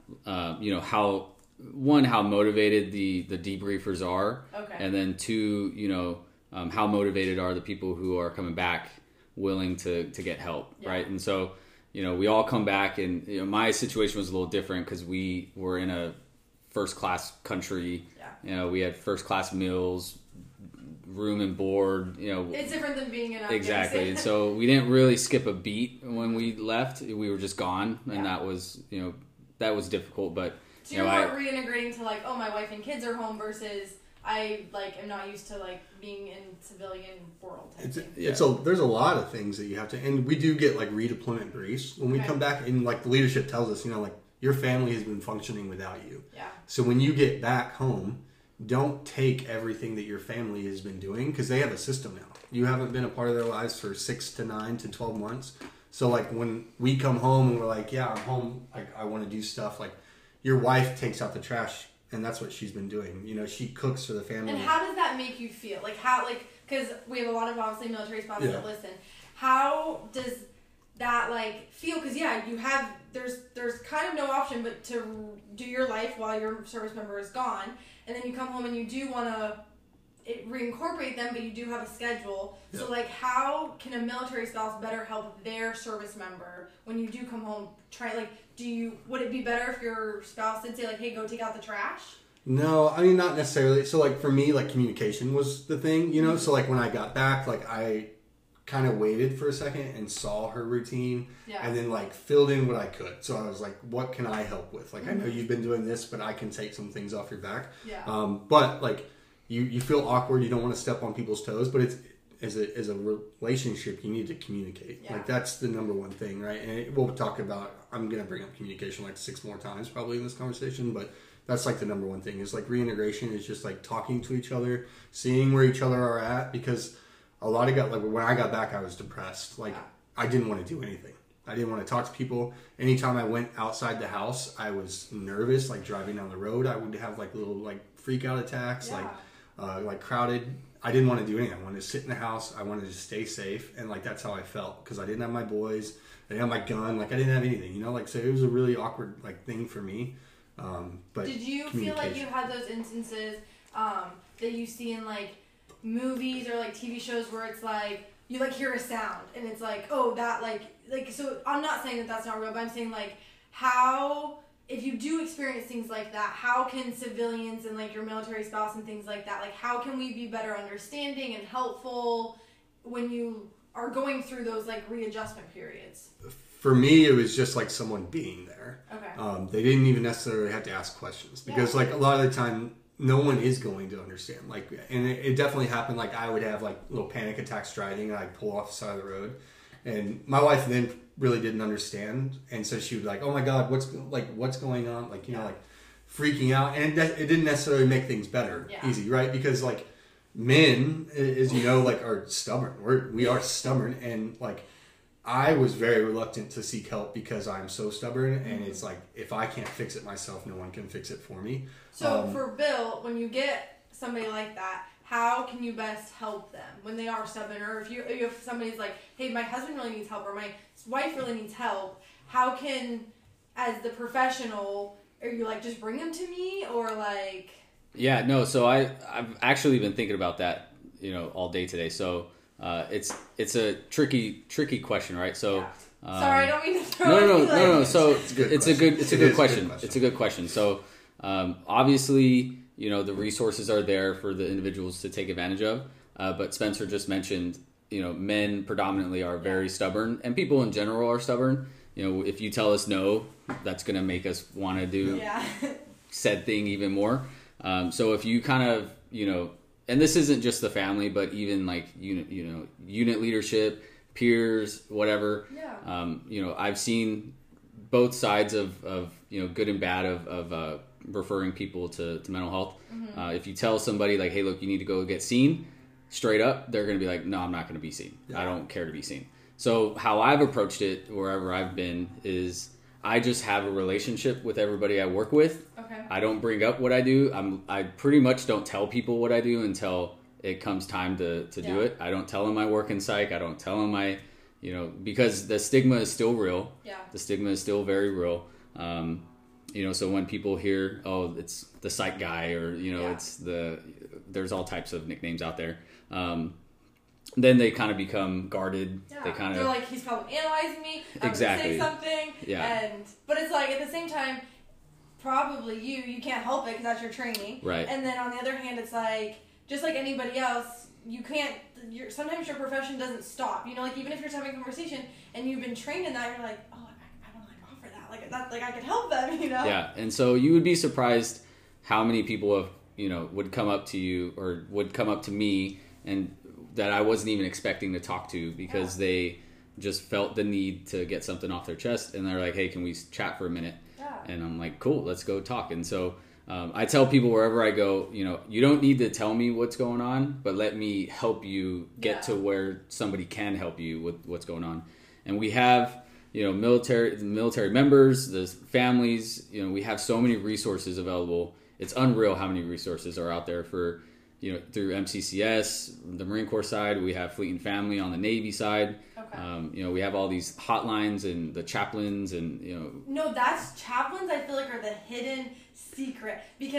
Speaker 2: how motivated the debriefers are, and then 2, how motivated are the people who are coming back willing to get help, right? And so, we all come back, and my situation was a little different because we were in a first class country. We had first class meals, room and board.
Speaker 1: It's different than being in Afghanistan.
Speaker 2: Exactly. And so we didn't really skip a beat when we left. We were just gone, and that was difficult. But
Speaker 1: so you're more reintegrating to like, oh, my wife and kids are home versus I am not used to like being in civilian world.
Speaker 3: There's a lot of things that you have to, and we do get like redeployment briefs when we come back, and like the leadership tells us, like your family has been functioning without you. Yeah. So when you get back home, don't take everything that your family has been doing because they have a system now. You haven't been a part of their lives for 6 to 9 to 12 months. So like when we come home and we're like, yeah, I'm home. Like I want to do stuff. Like your wife takes out the trash. And that's what she's been doing. She cooks for the family.
Speaker 1: And how does that make you feel? Like how, because we have a lot of obviously military spouses that listen. How does that feel? Because there's kind of no option but to do your life while your service member is gone, and then you come home and you do want to reincorporate them, but you do have a schedule.
Speaker 3: Yeah.
Speaker 1: So, like, how can a military spouse better help their service member when you do come home? Would it be better if your spouse did say, like, hey, go take out the trash?
Speaker 3: No, I mean, not necessarily. So, like, for me, like, communication was the thing, you know? So, like, when I got back, like, I kind of waited for a second and saw her routine and then, like, filled in what I could. So I was like, what can I help with? Like, I know you've been doing this, but I can take some things off your back.
Speaker 1: Yeah.
Speaker 3: But, like, you feel awkward. You don't want to step on people's toes, but it's as a relationship, you need to communicate.
Speaker 1: Yeah.
Speaker 3: Like, that's the number one thing, right? And we'll talk about, I'm going to bring up communication like 6 more times probably in this conversation, but that's like the number one thing is like reintegration is just like talking to each other, seeing where each other are at, because a lot of like when I got back, I was depressed. Like, I didn't want to do anything. I didn't want to talk to people. Anytime I went outside the house, I was nervous. Like, driving down the road, I would have like little like freak out attacks, like crowded. I didn't want to do anything. I wanted to sit in the house. I wanted to stay safe, and like that's how I felt because I didn't have my boys. I didn't have my gun. Like, I didn't have anything. You know, like, so it was a really awkward like thing for me. But
Speaker 1: did you feel like you had those instances that you see in like movies or like TV shows where it's like you like hear a sound and it's like, oh, that like so I'm not saying that that's not real, but I'm saying like how, if you do experience things like that, how can civilians and like your military spouse and things like that, like how can we be better understanding and helpful when you are going through those like readjustment periods?
Speaker 3: For me, it was just like someone being there.
Speaker 1: Okay.
Speaker 3: They didn't even necessarily have to ask questions because like a lot of the time, no one is going to understand. Like, and it definitely happened. Like, I would have like little panic attacks driving, and I'd pull off the side of the road. And my wife then really didn't understand, and so she would be like, "Oh my God, what's going on?" Like, you know, like freaking out, and it didn't necessarily make things better, easy, right? Because like men, as you know, like are stubborn. We are stubborn, and like I was very reluctant to seek help because I'm so stubborn, and it's like if I can't fix it myself, no one can fix it for me.
Speaker 1: So for Bill, when you get somebody like that, how can you best help them when they are stubborn? Or if somebody's like, hey, my husband really needs help, or my wife really needs help, how can, as the professional, are you like, just bring them to me, or like...
Speaker 2: Yeah, no, so I've actually been thinking about that, you know, all day today. So it's a tricky question, right? So
Speaker 1: sorry, I don't mean to throw
Speaker 2: no. So
Speaker 3: it's a good question.
Speaker 2: It's a good question. So obviously, you know, the resources are there for the individuals to take advantage of. But Spencer just mentioned, you know, men predominantly are very stubborn, and people in general are stubborn. You know, if you tell us no, that's going to make us want to do said thing even more. So if you kind of, you know, and this isn't just the family, but even like, unit leadership, peers, whatever.
Speaker 1: Yeah.
Speaker 2: You know, I've seen both sides of you know, good and bad of referring people to mental health. Mm-hmm. If you tell somebody like, hey, look, you need to go get seen, straight up, they're going to be like, no, I'm not going to be seen. Yeah. I don't care to be seen. So how I've approached it wherever I've been is I just have a relationship with everybody I work with.
Speaker 1: Okay.
Speaker 2: I don't bring up what I do. I pretty much don't tell people what I do until it comes time to do it. I don't tell them I work in psych. I don't tell them you know, because the stigma is still real.
Speaker 1: Yeah.
Speaker 2: The stigma is still very real. You know, so when people hear, oh, it's the psych guy, or, you know, there's all types of nicknames out there. Then they kind of become guarded.
Speaker 1: Yeah. They're like, he's probably analyzing me. I'm
Speaker 2: Exactly.
Speaker 1: going to say something.
Speaker 2: Yeah.
Speaker 1: But it's like, at the same time, probably you can't help it because that's your training.
Speaker 2: Right.
Speaker 1: And then on the other hand, it's like, just like anybody else, you can't, sometimes your profession doesn't stop. You know, like even if you're just having a conversation and you've been trained in that, you're like, oh, I don't like offer that. Like, that, like I could help them, you know?
Speaker 2: Yeah. And so you would be surprised how many people have, you know, would come up to you or would come up to me and that I wasn't even expecting to talk to because they just felt the need to get something off their chest, and they're like, hey, can we chat for a minute?
Speaker 1: Yeah.
Speaker 2: And I'm like, cool, let's go talk. And so I tell people wherever I go, you know, you don't need to tell me what's going on, but let me help you get to where somebody can help you with what's going on. And we have, you know, military members, the families, you know, we have so many resources available. It's unreal how many resources are out there for, you know, through MCCS, the Marine Corps side. We have Fleet and Family on the Navy side.
Speaker 1: Okay.
Speaker 2: You know, we have all these hotlines and the chaplains and, you know.
Speaker 1: No, that's chaplains, I feel like, are the hidden secret. Because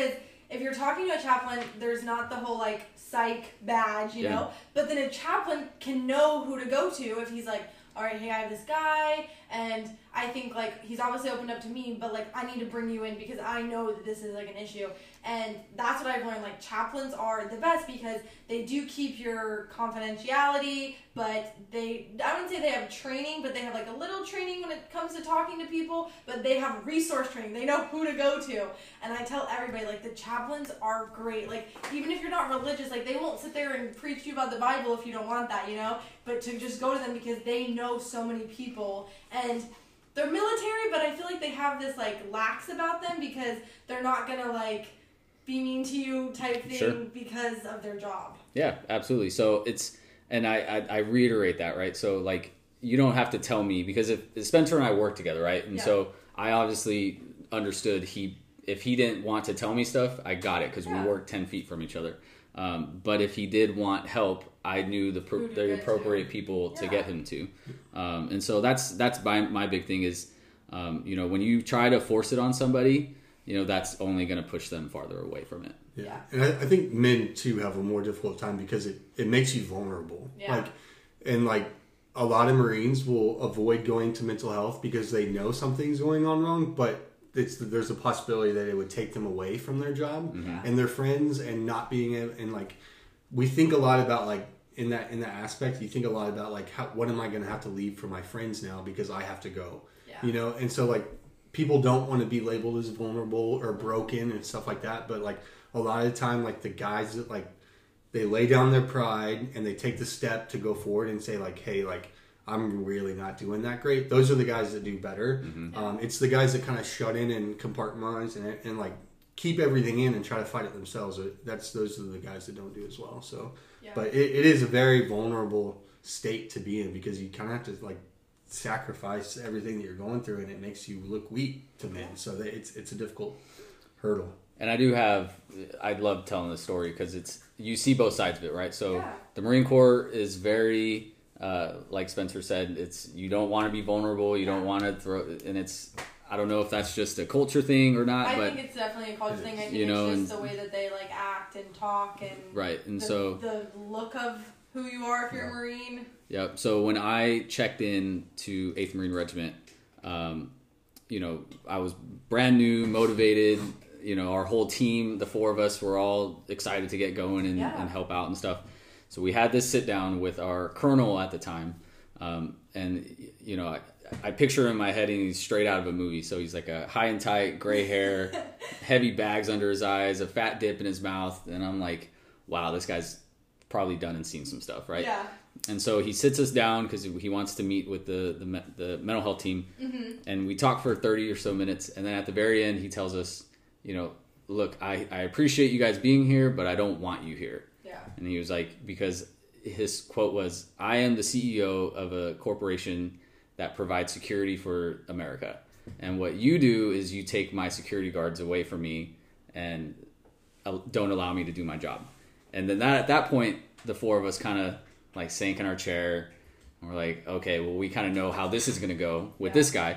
Speaker 1: if you're talking to a chaplain, there's not the whole like psych badge, you know, but then a chaplain can know who to go to if he's like, all right, hey, I have this guy, and I think, like, he's obviously opened up to me, but, like, I need to bring you in because I know that this is, like, an issue. And that's what I've learned. Like, chaplains are the best because they do keep your confidentiality, but I wouldn't say they have training, but they have, like, a little training when it comes to talking to people, but they have resource training. They know who to go to. And I tell everybody, like, the chaplains are great. Like, even if you're not religious, like, they won't sit there and preach to you about the Bible if you don't want that, you know? But to just go to them because they know so many people. And they're military, but I feel like they have this, like, lax about them because they're not going to, like, be mean to you type thing because of their job.
Speaker 4: Yeah, absolutely. So it's, and I reiterate that, right? So, like, you don't have to tell me because if Spencer and I work together, right? And so I obviously understood if he didn't want to tell me stuff, I got it because we work 10 feet from each other. But if he did want help, I knew the appropriate people to get him to. And so that's my big thing is, you know, when you try to force it on somebody, you know, that's only going to push them farther away from it.
Speaker 3: Yeah. And I think men too have a more difficult time because it makes you vulnerable.
Speaker 1: Yeah.
Speaker 3: Like a lot of Marines will avoid going to mental health because they know something's going on wrong, but there's a possibility that it would take them away from their job and their friends and not being able, and like we think a lot about like in that aspect you think a lot about like what am I going to have to leave for my friends now because I have to go, you know, and so like people don't want to be labeled as vulnerable or broken and stuff like that, but like a lot of the time like the guys that like they lay down their pride and they take the step to go forward and say like, hey, like I'm really not doing that great. Those are the guys that do better. It's the guys that kind of shut in and compartmentalize and like keep everything in and try to fight it themselves. Those are the guys that don't do as well. So, but it is a very vulnerable state to be in because you kind of have to like sacrifice everything that you're going through, and it makes you look weak to men. So it's a difficult hurdle.
Speaker 4: And I love telling the story because you see both sides of it, right? So the Marine Corps is very, like Spencer said, you don't want to be vulnerable. You don't want to throw, and I don't know if that's just a culture thing or not.
Speaker 1: I think it's definitely a culture thing. I think it's just the way that they like act and talk and the look of who you are if you're a Marine.
Speaker 4: Yep. So when I checked in to 8th Marine Regiment, you know, I was brand new, motivated. You know, our whole team, the 4 of us, were all excited to get going and help out and stuff. So we had this sit down with our colonel at the time. And, you know, I picture him in my head and he's straight out of a movie. So he's like a high and tight, gray hair, heavy bags under his eyes, a fat dip in his mouth. And I'm like, wow, this guy's probably done and seen some stuff, right?
Speaker 1: Yeah.
Speaker 4: And so he sits us down because he wants to meet with the mental health team. And we talk for 30 or so minutes. And then at the very end, he tells us, you know, look, I appreciate you guys being here, but I don't want you here.
Speaker 1: Yeah.
Speaker 4: And he was like, because his quote was, I am the CEO of a corporation that provides security for America. And what you do is you take my security guards away from me and don't allow me to do my job. And then at that point, the 4 of us kind of like sank in our chair. And we're like, okay, well, we kind of know how this is going to go with this guy.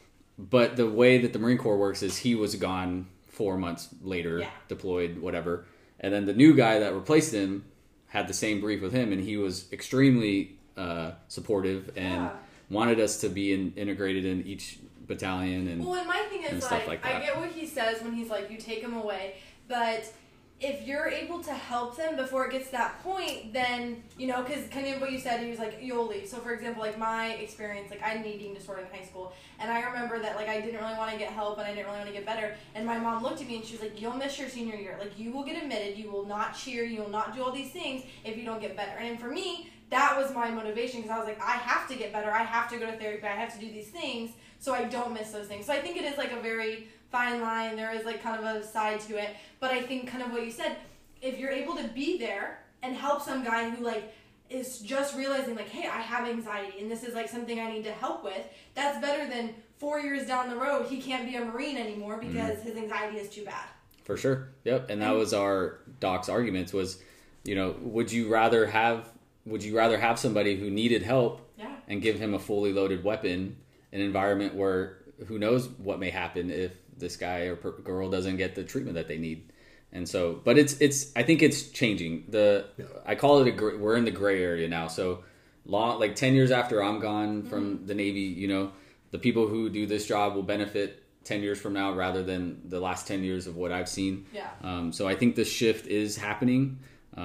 Speaker 4: But the way that the Marine Corps works is he was gone 4 months later, deployed, whatever. And then the new guy that replaced him had the same brief with him, and he was extremely supportive and wanted us to be integrated in each battalion and
Speaker 1: my thing is
Speaker 4: stuff like that.
Speaker 1: I get what he says when he's like, you take him away, but if you're able to help them before it gets to that point, then, you know, because kind of what you said, he was like, you'll leave. So, for example, like my experience, like I had an eating disorder in high school, and I remember that, like, I didn't really want to get help, and I didn't really want to get better, and my mom looked at me, and she was like, you'll miss your senior year. Like, you will get admitted, you will not cheer, you will not do all these things if you don't get better. And for me, that was my motivation, because I was like, I have to get better, I have to go to therapy, I have to do these things, so I don't miss those things. So I think it is, like, a very fine line. There is, like, kind of a side to it, but I think kind of what you said, if you're able to be there and help some guy who, like, is just realizing, like, hey, I have anxiety and this is, like, something I need to help with, that's better than 4 years down the road he can't be a Marine anymore because his anxiety is too bad.
Speaker 4: For sure. Yep. And that was our doc's arguments was, you know, would you rather have somebody who needed help and give him a fully loaded weapon in an environment where who knows what may happen if this guy or girl doesn't get the treatment that they need. And so, but I think it's changing. I call it we're in the gray area now. So like 10 years after I'm gone from the Navy, you know, the people who do this job will benefit 10 years from now rather than the last 10 years of what I've seen.
Speaker 1: Yeah.
Speaker 4: So I think the shift is happening.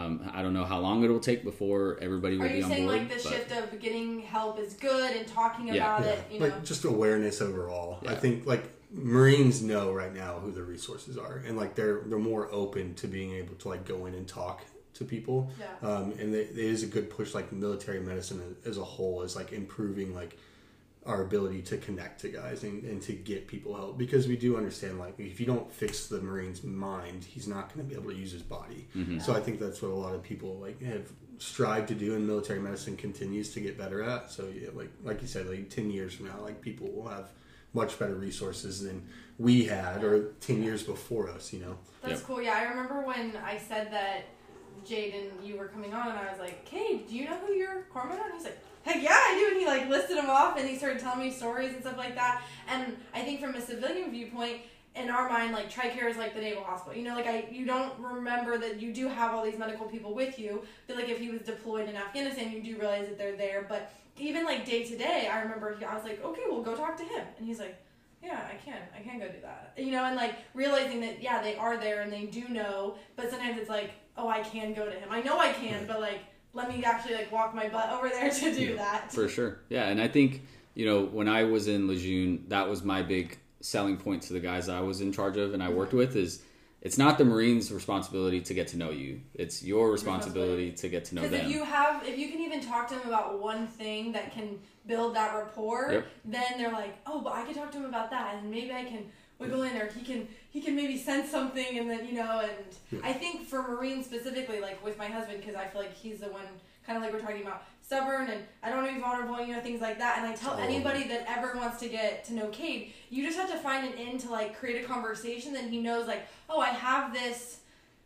Speaker 4: I don't know how long it'll take before everybody will be on board.
Speaker 1: Are you saying like the shift of getting help is good and talking about it? You know?
Speaker 3: Like just awareness overall.
Speaker 4: Yeah.
Speaker 3: I think like Marines know right now who the resources are, and like they're more open to being able to like go in and talk to people.
Speaker 1: Yeah.
Speaker 3: And it is a good push. Like military medicine as a whole is like improving like our ability to connect to guys and to get people help, because we do understand like if you don't fix the Marine's mind, he's not going to be able to use his body. So I think that's what a lot of people like have strived to do, and military medicine continues to get better at. So yeah, like you said, like 10 years from now, like people will have much better resources than we had or 10 years before us, you know.
Speaker 1: That's cool. Yeah, I remember when I said that Jade and you were coming on, and I was like, Cade, do you know who your corpsman are? And he's like, heck yeah, I do. And he like listed them off, and he started telling me stories and stuff like that. And I think from a civilian viewpoint, in our mind, like TRICARE is like the naval hospital. You know, like you don't remember that you do have all these medical people with you. But like if he was deployed in Afghanistan, you do realize that they're there. But even like day to day, I remember I was like, okay, well go talk to him. And he's like, yeah, I can go do that. You know, and like realizing that, yeah, they are there and they do know, but sometimes it's like, oh, I can go to him. I know I can, but like, let me actually like walk my butt over there to do that.
Speaker 4: For sure. Yeah. And I think, you know, when I was in Lejeune, that was my big selling point to the guys that I was in charge of and I worked with is it's not the Marines' responsibility to get to know you. It's your responsibility to get to know them.
Speaker 1: Because if you can even talk to them about one thing that can build that rapport, then they're like, oh, but I can talk to him about that, and maybe I can wiggle in, or he can maybe sense something, and then, you know, and I think for Marines specifically, like with my husband, because I feel like he's the one, kind of like we're talking about, stubborn, and I don't want to be vulnerable, you know, things like that. And I tell anybody that ever wants to get to know Cade, you just have to find an end to like create a conversation that he knows like, oh, I have this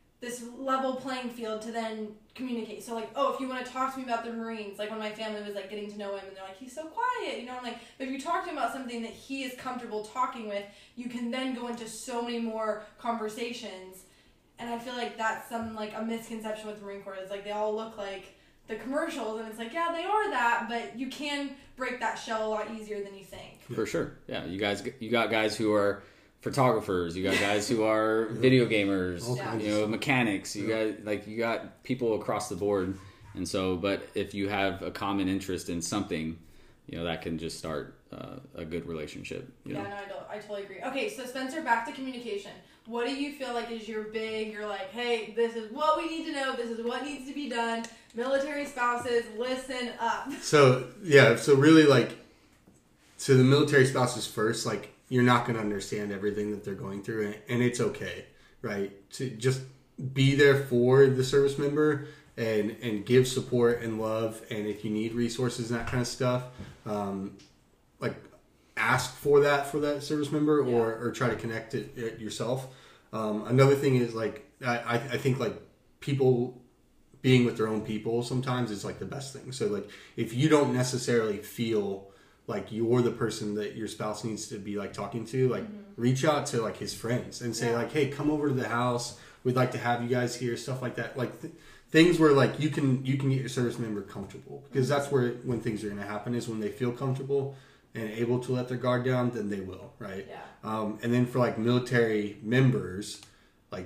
Speaker 1: level playing field to then communicate. So like, oh, if you want to talk to me about the Marines, like when my family was like getting to know him and they're like, he's so quiet, you know, I'm like, but if you talk to him about something that he is comfortable talking with, you can then go into so many more conversations. And I feel like that's some like a misconception with the Marine Corps. It's like they all look like the commercials, and it's like, yeah, they are that, but you can break that shell a lot easier than you think.
Speaker 4: For sure. Yeah, you got guys who are photographers, you got guys who are video gamers, you know, mechanics, you got people across the board. And so, but if you have a common interest in something, you know, that can just start a good relationship. You know?
Speaker 1: No, I totally agree. Okay, so Spencer, back to communication. What do you feel like is you're like, hey, this is what we need to know, this is what needs to be done, military spouses, listen up. So
Speaker 3: really like, to the military spouses first, like, you're not going to understand everything that they're going through, and it's okay, right? To just be there for the service member and give support and love, and if you need resources and that kind of stuff, like ask for that service member or try to connect it yourself. Another thing is like I think like people being with their own people sometimes is like the best thing. So like if you don't necessarily feel like you're the person that your spouse needs to be like talking to, like reach out to like his friends and say like, hey, come over to the house, we'd like to have you guys here, stuff like that. Like things where like you can get your service member comfortable, because that's when things are going to happen, is when they feel comfortable and able to let their guard down, then they will, right? And then for like military members, like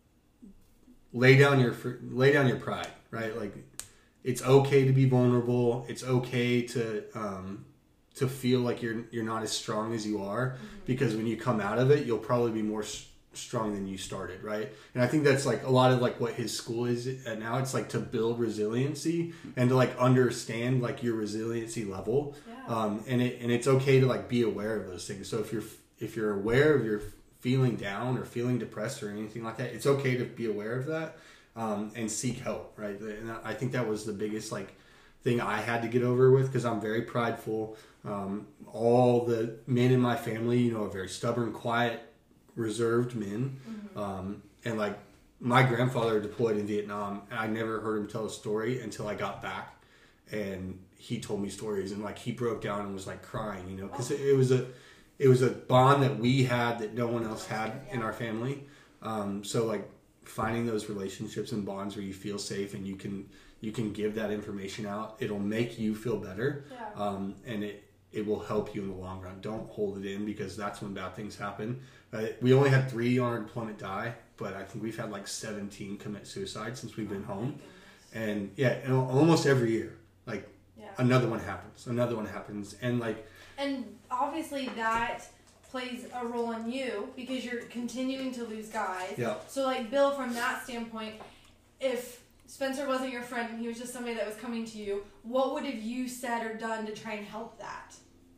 Speaker 3: lay down your pride, right? Like it's okay to be vulnerable. It's okay to feel like you're not as strong as you are, because when you come out of it, you'll probably be more strong than you started, right? And I think that's like a lot of like what his school is at now. It's like to build resiliency and to like understand like your resiliency level, and it's okay to like be aware of those things. So if you're aware of your feeling down or feeling depressed or anything like that, it's okay to be aware of that, and seek help, right? And I think that was the biggest like thing I had to get over with, because I'm very prideful. All the men in my family, you know, are very stubborn, quiet, reserved men. And like my grandfather deployed in Vietnam, and I never heard him tell a story until I got back, and he told me stories, and like he broke down and was like crying, you know, because it was a bond that we had that no one else had in our family. So like finding those relationships and bonds where you feel safe and you can give that information out. It'll make you feel better, and it will help you in the long run. Don't hold it in, because that's when bad things happen. We only had 3 on our deployment die, but I think we've had like 17 commit suicide since we've been home. And almost every year, like another one happens,
Speaker 1: and obviously that plays a role in you because you're continuing to lose guys.
Speaker 3: Yeah.
Speaker 1: So like Bill, from that standpoint, if Spencer wasn't your friend and he was just somebody that was coming to you, what would have you said or done to try and help that?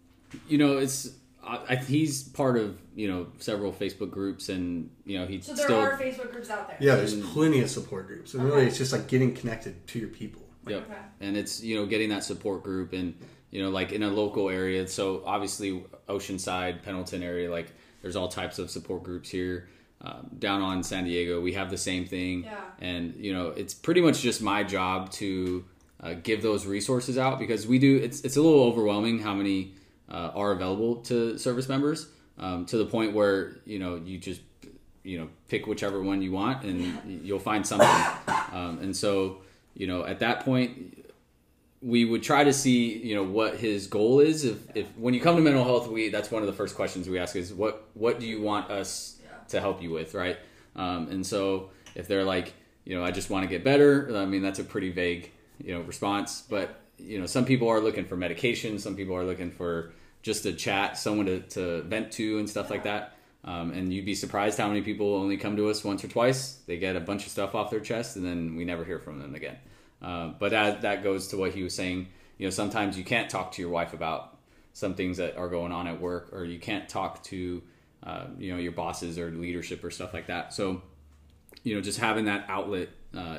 Speaker 4: He's part of several Facebook groups, and
Speaker 1: So there are Facebook groups out there.
Speaker 3: Yeah, there's plenty of support groups, and really it's just like getting connected to your people.
Speaker 4: Yep. Okay. And it's getting that support group, and like in a local area. So obviously Oceanside, Pendleton area, like there's all types of support groups here. Down on San Diego, we have the same thing.
Speaker 1: Yeah.
Speaker 4: And it's pretty much just my job to give those resources out, because we do. It's a little overwhelming how many are available to service members, to the point where you just pick whichever one you want and you'll find something. And so at that point, we would try to see what his goal is. If when you come to mental health, that's one of the first questions we ask is what do you want us to help you with, right? And so if they're like I just want to get better, I mean that's a pretty vague response. But some people are looking for medication, some people are looking for just a chat, someone to vent to and stuff like that. And you'd be surprised how many people only come to us once or twice. They get a bunch of stuff off their chest and then we never hear from them again. But that goes to what he was saying. Sometimes you can't talk to your wife about some things that are going on at work, or you can't talk to your bosses or leadership or stuff like that. So just having that outlet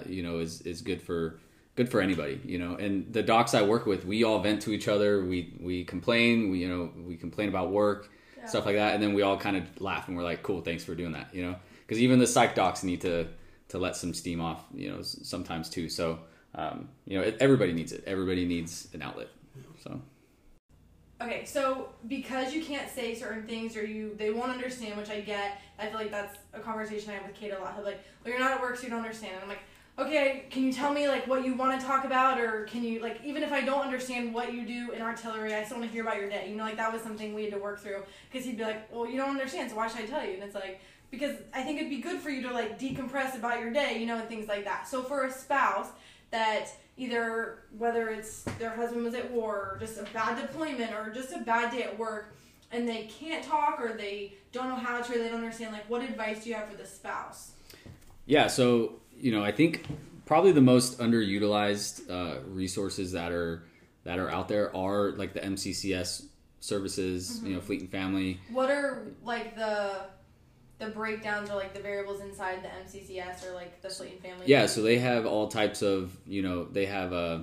Speaker 4: is good for anybody. And the docs I work with, we all vent to each other. We complain. We complain about work, stuff like that, and then we all kind of laugh and we're like, cool, thanks for doing that. Because even the psych docs need to let some steam off sometimes too. So everybody needs it. Everybody needs an outlet. So
Speaker 1: okay, so because you can't say certain things or they won't understand, which I get. I feel like that's a conversation I have with Kate a lot. He'll be like, well, you're not at work, so you don't understand. And I'm like, okay, can you tell me like what you want to talk about, or can you like, even if I don't understand what you do in artillery, I still want to hear about your day. Like that was something we had to work through, because he'd be like, well, you don't understand, so why should I tell you? And it's like, because I think it'd be good for you to like decompress about your day, and things like that. So for a spouse that either, whether it's their husband was at war, or just a bad deployment, or just a bad day at work, and they can't talk, or they don't know how to, or they don't understand, like what advice do you have for the spouse?
Speaker 4: Yeah, so I think probably the most underutilized resources that are out there are like the MCCS services, Fleet and Family.
Speaker 1: What are like the breakdowns or like the variables inside the MCCS or like the Fleet and Family?
Speaker 4: Yeah, so they have all types of, they have a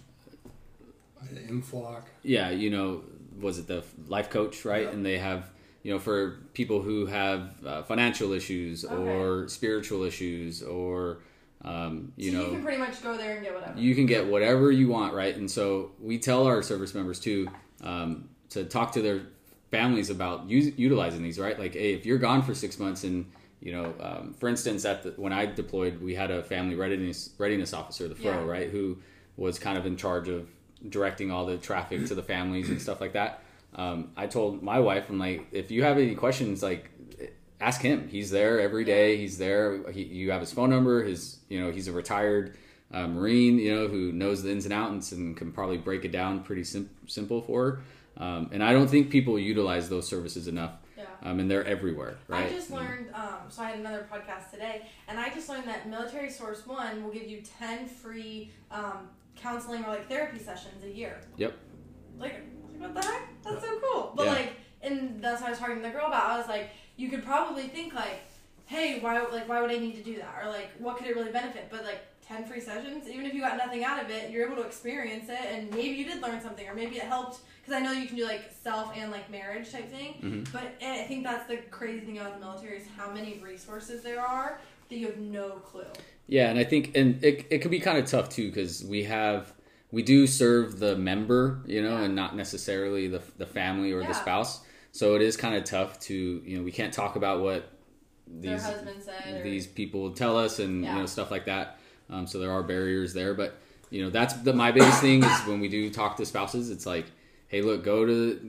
Speaker 3: MFLOC.
Speaker 4: Yeah, was it the life coach, right? Yeah. And they have, for people who have financial issues or spiritual issues, or you can
Speaker 1: pretty much go there and get whatever.
Speaker 4: You can get whatever you want, right? And so we tell our service members too to talk to their families about utilizing these, right? Like, hey, if you're gone for 6 months, and for instance, when I deployed, we had a family readiness officer, the FRO, right, who was kind of in charge of directing all the traffic to the families and stuff like that. I told my wife, I'm like, if you have any questions, like, ask him. He's there every day. He's there. You have his phone number. He's a retired Marine, who knows the ins and outs and can probably break it down pretty simple for her. And I don't think people utilize those services enough.
Speaker 1: Yeah.
Speaker 4: And they're everywhere, right?
Speaker 1: I just learned, so I had another podcast today, and I just learned that Military Source One will give you 10 free counseling or like therapy sessions a year.
Speaker 4: Yep.
Speaker 1: Like, what the heck? That's so cool. But and that's what I was talking to the girl about. I was like, you could probably think like, hey, why would I need to do that? Or like, what could it really benefit? But like 10 free sessions, even if you got nothing out of it, you're able to experience it, and maybe you did learn something, or maybe it helped, because I know you can do like self and like marriage type thing. Mm-hmm. But I think that's the crazy thing about the military is how many resources there are that you have no clue.
Speaker 4: Yeah, and I think, and it could be kind of tough too, because we do serve the member, and not necessarily the family or the spouse. So it is kind of tough to, we can't talk about what
Speaker 1: their husband said,
Speaker 4: these people tell us, and
Speaker 1: Yeah.
Speaker 4: Stuff like that. So there are barriers there, but that's my biggest thing is when we do talk to spouses, it's like, hey, look, go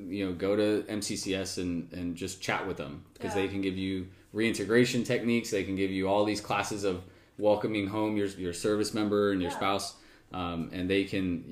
Speaker 4: to MCCS and just chat with them, because
Speaker 1: Yeah.
Speaker 4: they can give you reintegration techniques. They can give you all these classes of welcoming home your service member and your
Speaker 1: Yeah.
Speaker 4: spouse, and they can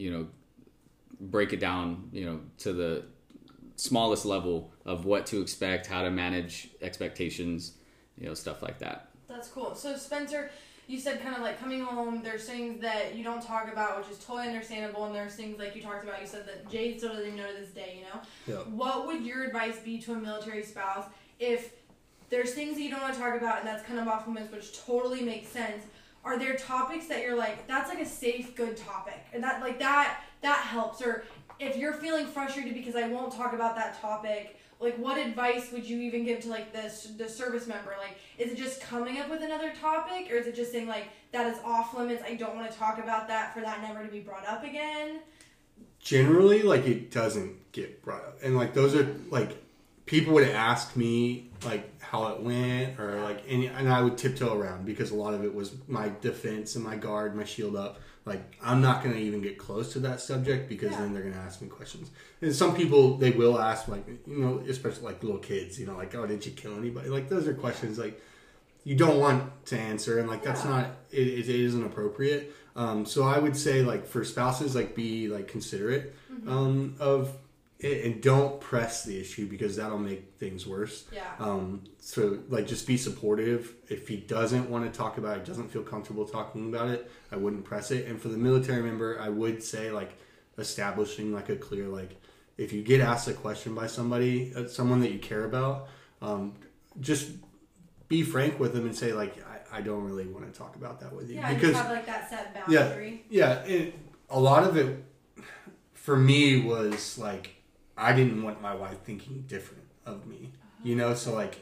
Speaker 4: break it down to the smallest level of what to expect, how to manage expectations, stuff like that.
Speaker 1: That's cool. So Spencer, you said kind of like coming home, there's things that you don't talk about, which is totally understandable, and there's things like you talked about, you said that Jade still doesn't even know to this day,
Speaker 3: Yeah.
Speaker 1: What would your advice be to a military spouse if there's things that you don't want to talk about and that's kind of off limits, which totally makes sense? Are there topics that you're like, that's like a safe, good topic, and that helps? Or if you're feeling frustrated because I won't talk about that topic, like what advice would you even give to like the service member? Like, is it just coming up with another topic, or is it just saying like, that is off limits, I don't want to talk about that, for that never to be brought up again?
Speaker 3: Generally, like, it doesn't get brought up, and like those are like, people would ask me like how it went, or like, and I would tiptoe around, because a lot of it was my defense and my guard, my shield up. Like, I'm not going to even get close to that subject, because then they're going to ask me questions. And some people, they will ask, like, especially like little kids, like, oh, did you kill anybody? Like, those are questions like you don't want to answer, and like that's not, it isn't appropriate. So I would say, like, for spouses, like, be like considerate of it, and don't press the issue, because that'll make things worse. So like, just be supportive. If he doesn't want to talk about it, doesn't feel comfortable talking about it, I wouldn't press it. And for the military member, I would say, like, establishing like a clear, like, if you get asked a question by somebody, someone that you care about, just be frank with them and say, like, I don't really want to talk about that with you.
Speaker 1: Yeah,
Speaker 3: because
Speaker 1: just have like that set boundary.
Speaker 3: A lot of it for me was like, I didn't want my wife thinking different of me, so like,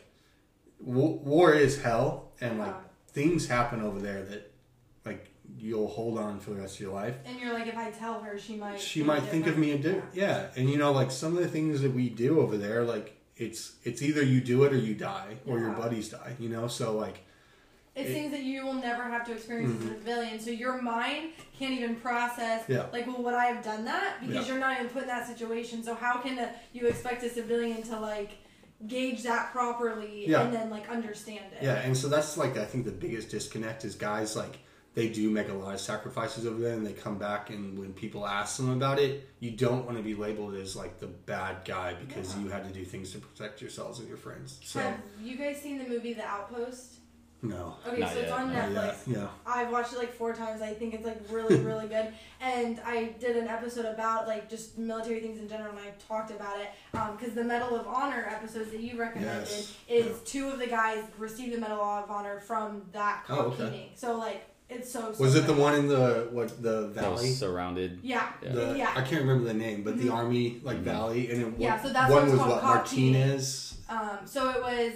Speaker 3: war is hell, and like, things happen over there that like you'll hold on for the rest of your life.
Speaker 1: And you're like, if I tell her, she might
Speaker 3: think of me a different. Yeah. And like, some of the things that we do over there, like, it's either you do it or you die, or your buddies die, so like,
Speaker 1: it's things that you will never have to experience as a civilian, so your mind can't even process, like, well, would I have done that? Because you're not even put in that situation, so how can you expect a civilian to, like, gauge that properly and then, like, understand it?
Speaker 3: Yeah, and so that's, like, I think the biggest disconnect is guys, like, they do make a lot of sacrifices over there, and they come back, and when people ask them about it, you don't want to be labeled as, like, the bad guy, because you had to do things to protect yourselves and your friends. So,
Speaker 1: have you guys seen the movie The Outpost?
Speaker 3: No.
Speaker 1: Okay,
Speaker 4: Not
Speaker 1: so it's
Speaker 4: yet.
Speaker 1: on Netflix.
Speaker 3: Yeah.
Speaker 1: I've watched it like 4 times. I think it's like really, really good. And I did an episode about like just military things in general, and I talked about it because the Medal of Honor episodes that you recommended is 2 of the guys received the Medal of Honor from that meeting. So like, it's so.
Speaker 3: Was it the
Speaker 1: good.
Speaker 3: one in the valley?
Speaker 4: That was surrounded.
Speaker 1: Yeah.
Speaker 3: I can't remember the name, but the army valley, and
Speaker 1: so that's
Speaker 3: one
Speaker 1: what
Speaker 3: was
Speaker 1: called
Speaker 3: Martinez.
Speaker 1: So it was.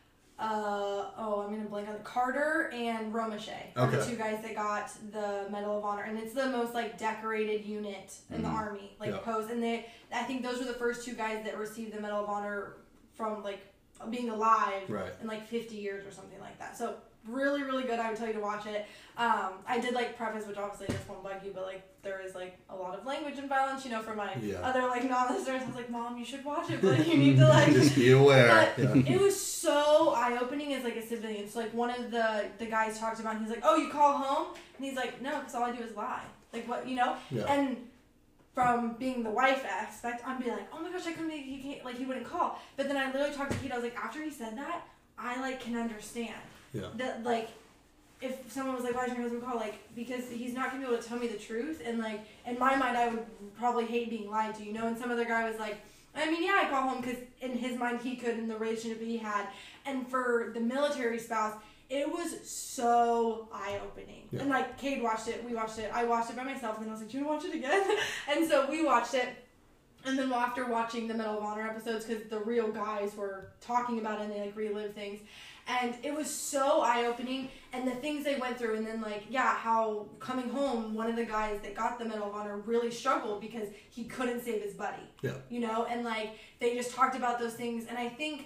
Speaker 1: I'm gonna blank on it. Carter and Romeshay are the 2 guys that got the Medal of Honor, and it's the most like decorated unit in the army, like post. And I think those were the first 2 guys that received the Medal of Honor from like being alive in like 50 years or something like that. So really, really good. I would tell you to watch it. I did like preface, which obviously this won't bug you, but like there is like a lot of language and violence, for my other like non-listeners. I was like, Mom, you should watch it, but you need to like
Speaker 3: just be aware.
Speaker 1: It was so eye-opening as like a civilian. So like one of the guys talked about, he's like, oh, you call home? And he's like, no, because all I do is lie. Like what, And from being the wife aspect, I'm being like, oh my gosh, I couldn't, he can't, like he wouldn't call. But then I literally talked to Keith, I was like, after he said that, I like can understand. That like, if someone was like, why didn't your husband call? Like, because he's not going to be able to tell me the truth. And like, in my mind, I would probably hate being lied to, And some other guy was like, I mean, yeah, I call home because in his mind he could in the relationship he had. And for the military spouse, it was so eye-opening. And like, Cade watched it, we watched it, I watched it by myself, and then I was like, do you want to watch it again? And so we watched it. And then after watching the Medal of Honor episodes, because the real guys were talking about it and they like relived things. And it was so eye-opening, and the things they went through, and then like, how coming home, one of the guys that got the Medal of Honor really struggled because he couldn't save his buddy. And like, they just talked about those things, and I think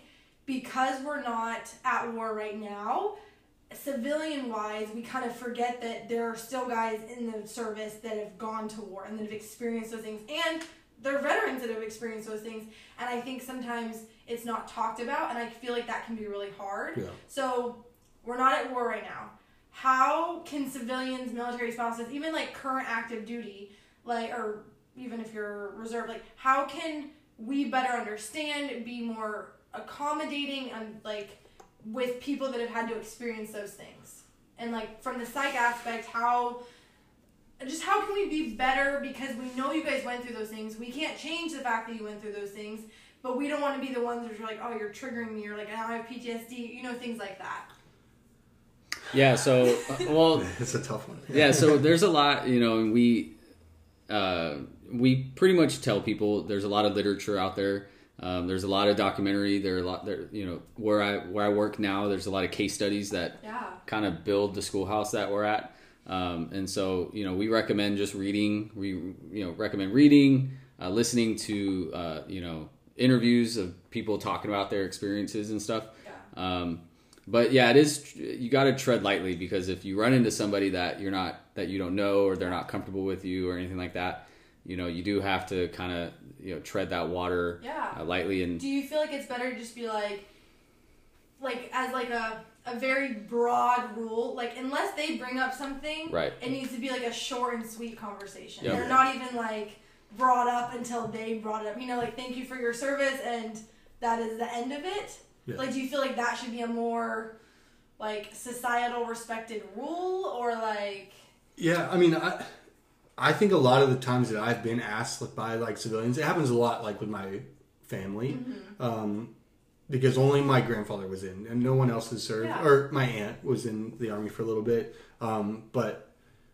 Speaker 1: because we're not at war right now, civilian-wise, we kind of forget that there are still guys in the service that have gone to war and that have experienced those things, and they're veterans that have experienced those things, and I think sometimes it's not talked about, and I feel like that can be really hard.
Speaker 3: Yeah.
Speaker 1: So we're not at war right now. How can civilians, military spouses, even like current active duty, like, or even if you're reserve, like, how can we better understand, be more accommodating, and like with people that have had to experience those things? And like from the psych aspect, how can we be better, because we know you guys went through those things. We can't change the fact that you went through those things, but we don't want to be the ones that are like, oh, you're triggering me, or like, now I have PTSD, things like that.
Speaker 4: Yeah, so, well...
Speaker 3: It's a tough one.
Speaker 4: Yeah, so there's a lot, and we pretty much tell people there's a lot of literature out there. There's a lot of documentary. There are a lot there, where I work now, there's a lot of case studies that kind of build the schoolhouse that we're at. And so, we recommend just reading. We, recommend reading, listening to, interviews of people talking about their experiences and stuff. Yeah. But yeah, it is, you got to tread lightly, because if you run into somebody that you don't know, or they're not comfortable with you or anything like that, you do have to kind of, tread that water lightly. And
Speaker 1: do you feel like it's better to just be like as like a very broad rule, like unless they bring up something,
Speaker 4: right,
Speaker 1: it needs to be like a short and sweet conversation.
Speaker 4: Yep.
Speaker 1: They're not even like brought up until they brought it up. Like, thank you for your service, and that is the end of it. Yeah. Like, do you feel like that should be a more like societal respected rule, or like?
Speaker 3: Yeah, I mean, I think a lot of the times that I've been asked by like civilians, it happens a lot like with my family, because only my grandfather was in, and no one else has served, or my aunt was in the Army for a little bit. But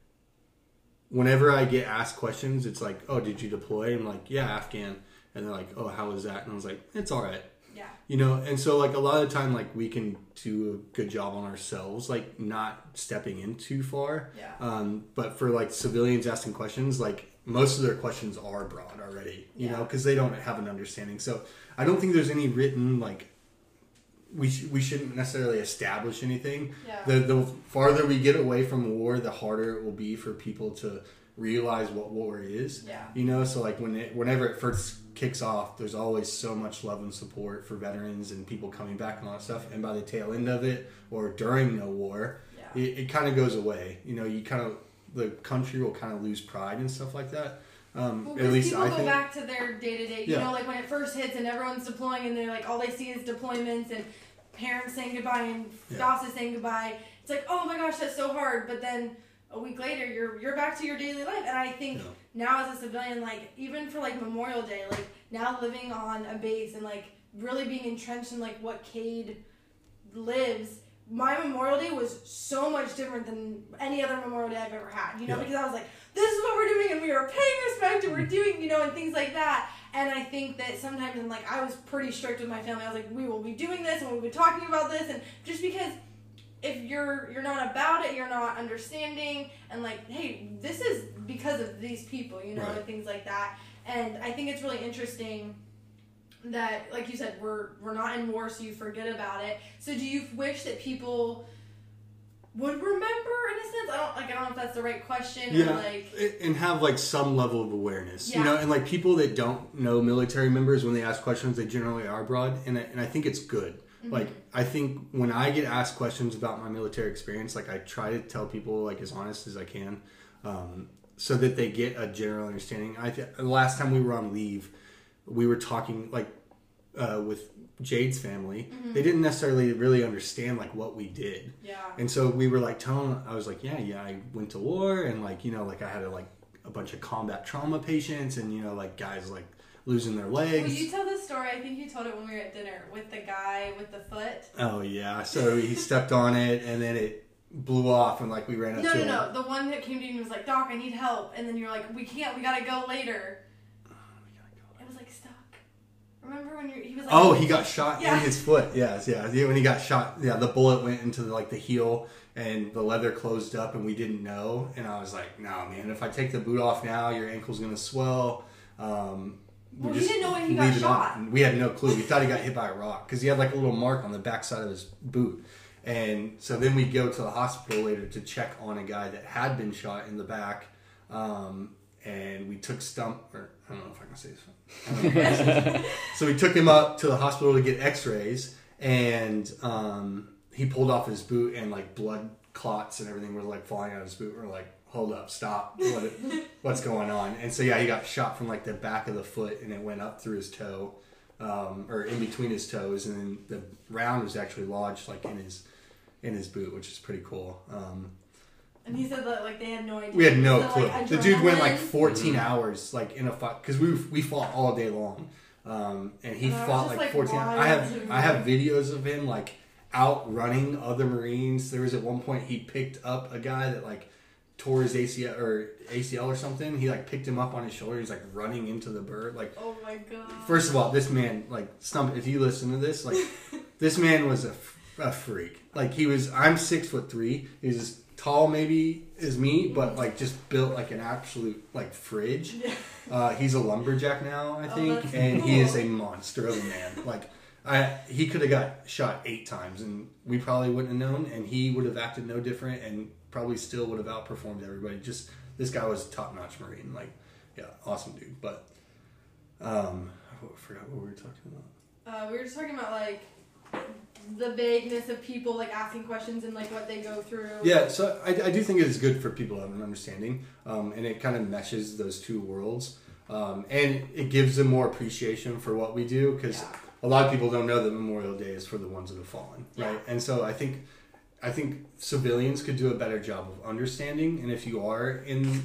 Speaker 3: whenever I get asked questions, it's like, oh, did you deploy? I'm like, yeah, Afghan. And they're like, oh, how was that? And I was like, it's all right. Yeah. And so like a lot of the time, like we can do a good job on ourselves, like not stepping in too far. Yeah. But for like civilians asking questions, like most of their questions are broad already, you know, because they don't have an understanding. So I don't think there's any written, like, we shouldn't necessarily establish anything. Yeah. The farther we get away from war, the harder it will be for people to realize what war is. Yeah. So like whenever it first kicks off, there's always so much love and support for veterans and people coming back and all that stuff. And by the tail end of it, or during no war, it kind of goes away. The country will kind of lose pride and stuff like that.
Speaker 1: Well, at least people go back to their day-to-day, like when it first hits and everyone's deploying and they're like, all they see is deployments and parents saying goodbye and spouses saying goodbye. It's like, oh my gosh, that's so hard. But then a week later, you're back to your daily life. And I think now as a civilian, like even for like Memorial Day, like now living on a base and like really being entrenched in like what Cade lives, my Memorial Day was so much different than any other Memorial Day I've ever had, because I was like, this is what we're doing, and we are paying respect, and we're doing, and things like that. And I think that sometimes, and like, I was pretty strict with my family. I was like, we will be doing this, and we'll be talking about this, and just because if you're not about it, you're not understanding, and like, hey, this is because of these people, right, and things like that. And I think it's really interesting that, like you said, we're not in war, so you forget about it. So do you wish that people would remember, in a sense? I don't know if that's the right question.
Speaker 3: Yeah,
Speaker 1: or like,
Speaker 3: and have like some level of awareness, and like people that don't know military members, when they ask questions, they generally are broad, and I think it's good. Mm-hmm. Like, I think when I get asked questions about my military experience, like I try to tell people like as honest as I can, so that they get a general understanding. The last time we were on leave, we were talking like with Jade's family. Mm-hmm. They didn't necessarily really understand like what we did. Yeah. And so we were like I was like, yeah, I went to war, and like, like I had a bunch of combat trauma patients, and like guys like losing their legs.
Speaker 1: Will you tell the story? I think you told it when we were at dinner with the guy with the foot.
Speaker 3: Oh yeah. So he stepped on it, and then it blew off, and like we ran up to him.
Speaker 1: No. The one that came to you and was like, Doc, I need help. And then you're like, we can't. We gotta go later. It was like stuck. Remember when he was like...
Speaker 3: Oh, he got shot in his foot. Yes, yeah. When he got shot, the bullet went into the heel, and the leather closed up, and we didn't know. And I was like, no, man, if I take the boot off now, your ankle's going to swell.
Speaker 1: Well, he didn't know when he got shot.
Speaker 3: And we had no clue. We thought he got hit by a rock because he had like a little mark on the backside of his boot. And so then we go to the hospital later to check on a guy that had been shot in the back. And we took I don't know if I can say this. So we took him up to the hospital to get x-rays, and he pulled off his boot, and like blood clots and everything were like falling out of his boot. We're like, hold up, stop. What's going on? And so, yeah, he got shot from like the back of the foot, and it went up through his toe, or in between his toes. And then the round was actually lodged like in his boot, which is pretty cool.
Speaker 1: And he said that like they had no idea.
Speaker 3: We had no clue.
Speaker 1: Like,
Speaker 3: the dude went like 14 hours like in a fight because we fought all day long, and he fought like 14 hours. I have videos of him like out running other Marines. There was at one point he picked up a guy that like tore his ACL or something. He like picked him up on his shoulder. He's like running into the bird. Like,
Speaker 1: oh my god.
Speaker 3: First of all, this man like if you listen to this, like this man was a freak. Like I'm 6'3". He was as tall maybe as me, but like just built like an absolute like fridge. He's a lumberjack now, I think, and he is a monster of a man. Like he could have got shot 8 times, and we probably wouldn't have known, and he would have acted no different, and probably still would have outperformed everybody. Just this guy was a top-notch Marine. Like, yeah, awesome dude. But I forgot what we were talking about.
Speaker 1: We were just talking about like the vagueness of people like asking questions and like what they go through.
Speaker 3: Yeah, so I do think it is good for people to have an understanding, and it kind of meshes those two worlds, and it gives them more appreciation for what we do, because a lot of people don't know that Memorial Day is for the ones that have fallen, right? And so I think civilians could do a better job of understanding, and if you are in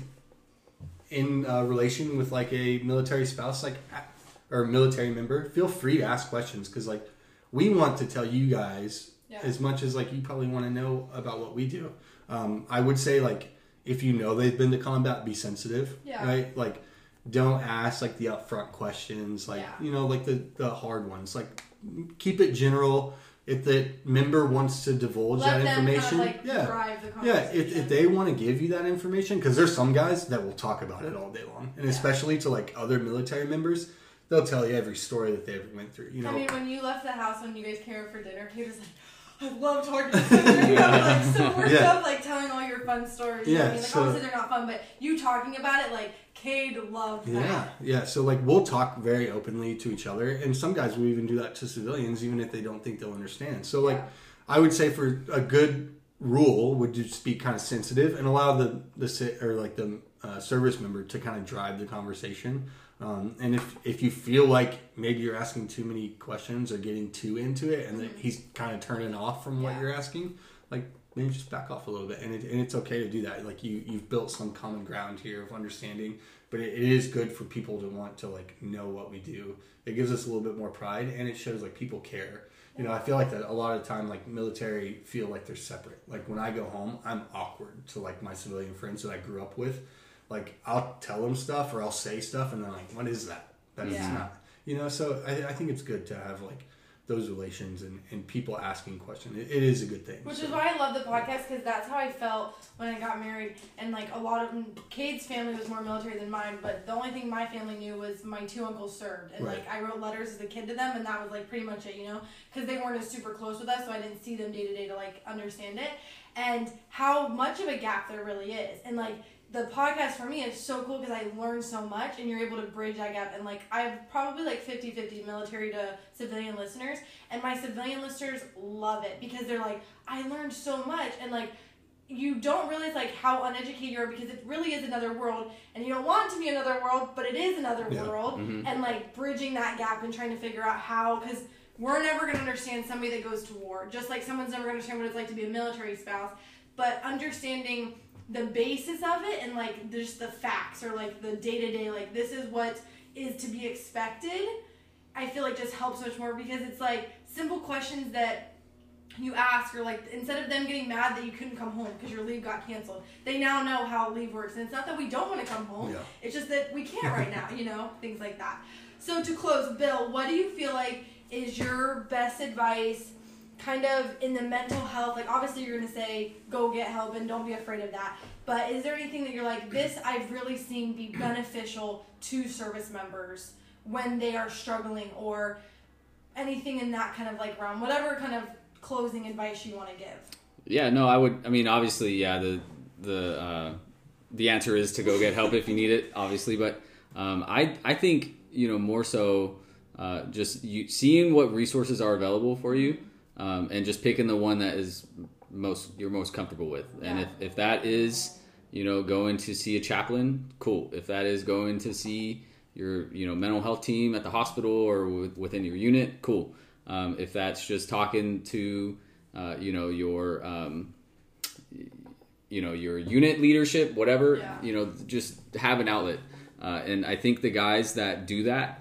Speaker 3: relation with like a military spouse, like or a military member, feel free to ask questions, because like we want to tell you guys as much as like you probably want to know about what we do. I would say like if you know they've been to combat, be sensitive, right? Like don't ask like the upfront questions, like you know, like the hard ones. Like keep it general. If the member wants to divulge that information,
Speaker 1: drive the conversation.
Speaker 3: If they want to give you that information, because there's some guys that will talk about it all day long, and especially to like other military members. They'll tell you every story that they ever went through. You know.
Speaker 1: I mean, when you left the house when you guys came over for dinner, he was like, "I love talking to you." You know, like so worked up, like telling all your fun stories.
Speaker 3: Yeah,
Speaker 1: I mean, like obviously they're not fun, but you talking about it, like Cade loved that.
Speaker 3: Yeah. So like we'll talk very openly to each other, and some guys will even do that to civilians, even if they don't think they'll understand. So like, I would say for a good rule would just be kind of sensitive and allow the service member to kind of drive the conversation. And if you feel like maybe you're asking too many questions or getting too into it, and that he's kind of turning off from what you're asking, like maybe just back off a little bit, and it's okay to do that. Like you've built some common ground here of understanding, but it is good for people to want to like know what we do. It gives us a little bit more pride, and it shows like people care. You know, I feel like that a lot of the time, like military feel like they're separate. Like when I go home, I'm awkward to like my civilian friends that I grew up with. Like I'll tell them stuff or I'll say stuff, and they're like, "What is that?" That is not, you know. So I think it's good to have like those relations and people asking questions. It is a good thing.
Speaker 1: Which is why I love the podcast, because that's how I felt when I got married. And like a lot of Cade's family was more military than mine, but the only thing my family knew was my 2 uncles served, and like I wrote letters as a kid to them, and that was like pretty much it, you know, because they weren't as super close with us, so I didn't see them day to day to like understand it and how much of a gap there really is. And like the podcast for me is so cool because I learned so much, and you're able to bridge that gap. And like I have probably like 50-50 military to civilian listeners, and my civilian listeners love it because they're like, I learned so much. And like you don't realize like how uneducated you are, because it really is another world, and you don't want it to be another world, but it is another world. And like bridging that gap and trying to figure out how, because we're never going to understand somebody that goes to war, just like someone's never going to understand what it's like to be a military spouse, but understanding the basis of it and like just the facts, or like the day-to-day, like this is what is to be expected, I feel like just helps much more, because it's like simple questions that you ask, or like instead of them getting mad that you couldn't come home because your leave got canceled, they now know how leave works. And it's not that we don't want to come home, it's just that we can't right now, you know, things like that. So to close, Bill, what do you feel like is your best advice kind of in the mental health? Like obviously you're going to say go get help and don't be afraid of that, but is there anything that you're like, this I've really seen be beneficial to service members when they are struggling, or anything in that kind of like realm, whatever kind of closing advice you want to give.
Speaker 4: Yeah, no, I mean, obviously, yeah, the answer is to go get help if you need it, obviously, but I think, more so just seeing what resources are available for you, and just picking the one that is you're most comfortable with. And if that is, going to see a chaplain, cool. If that is going to see your, mental health team at the hospital or within your unit, cool. If that's just talking to, your unit leadership, whatever, just have an outlet. And I think the guys that do that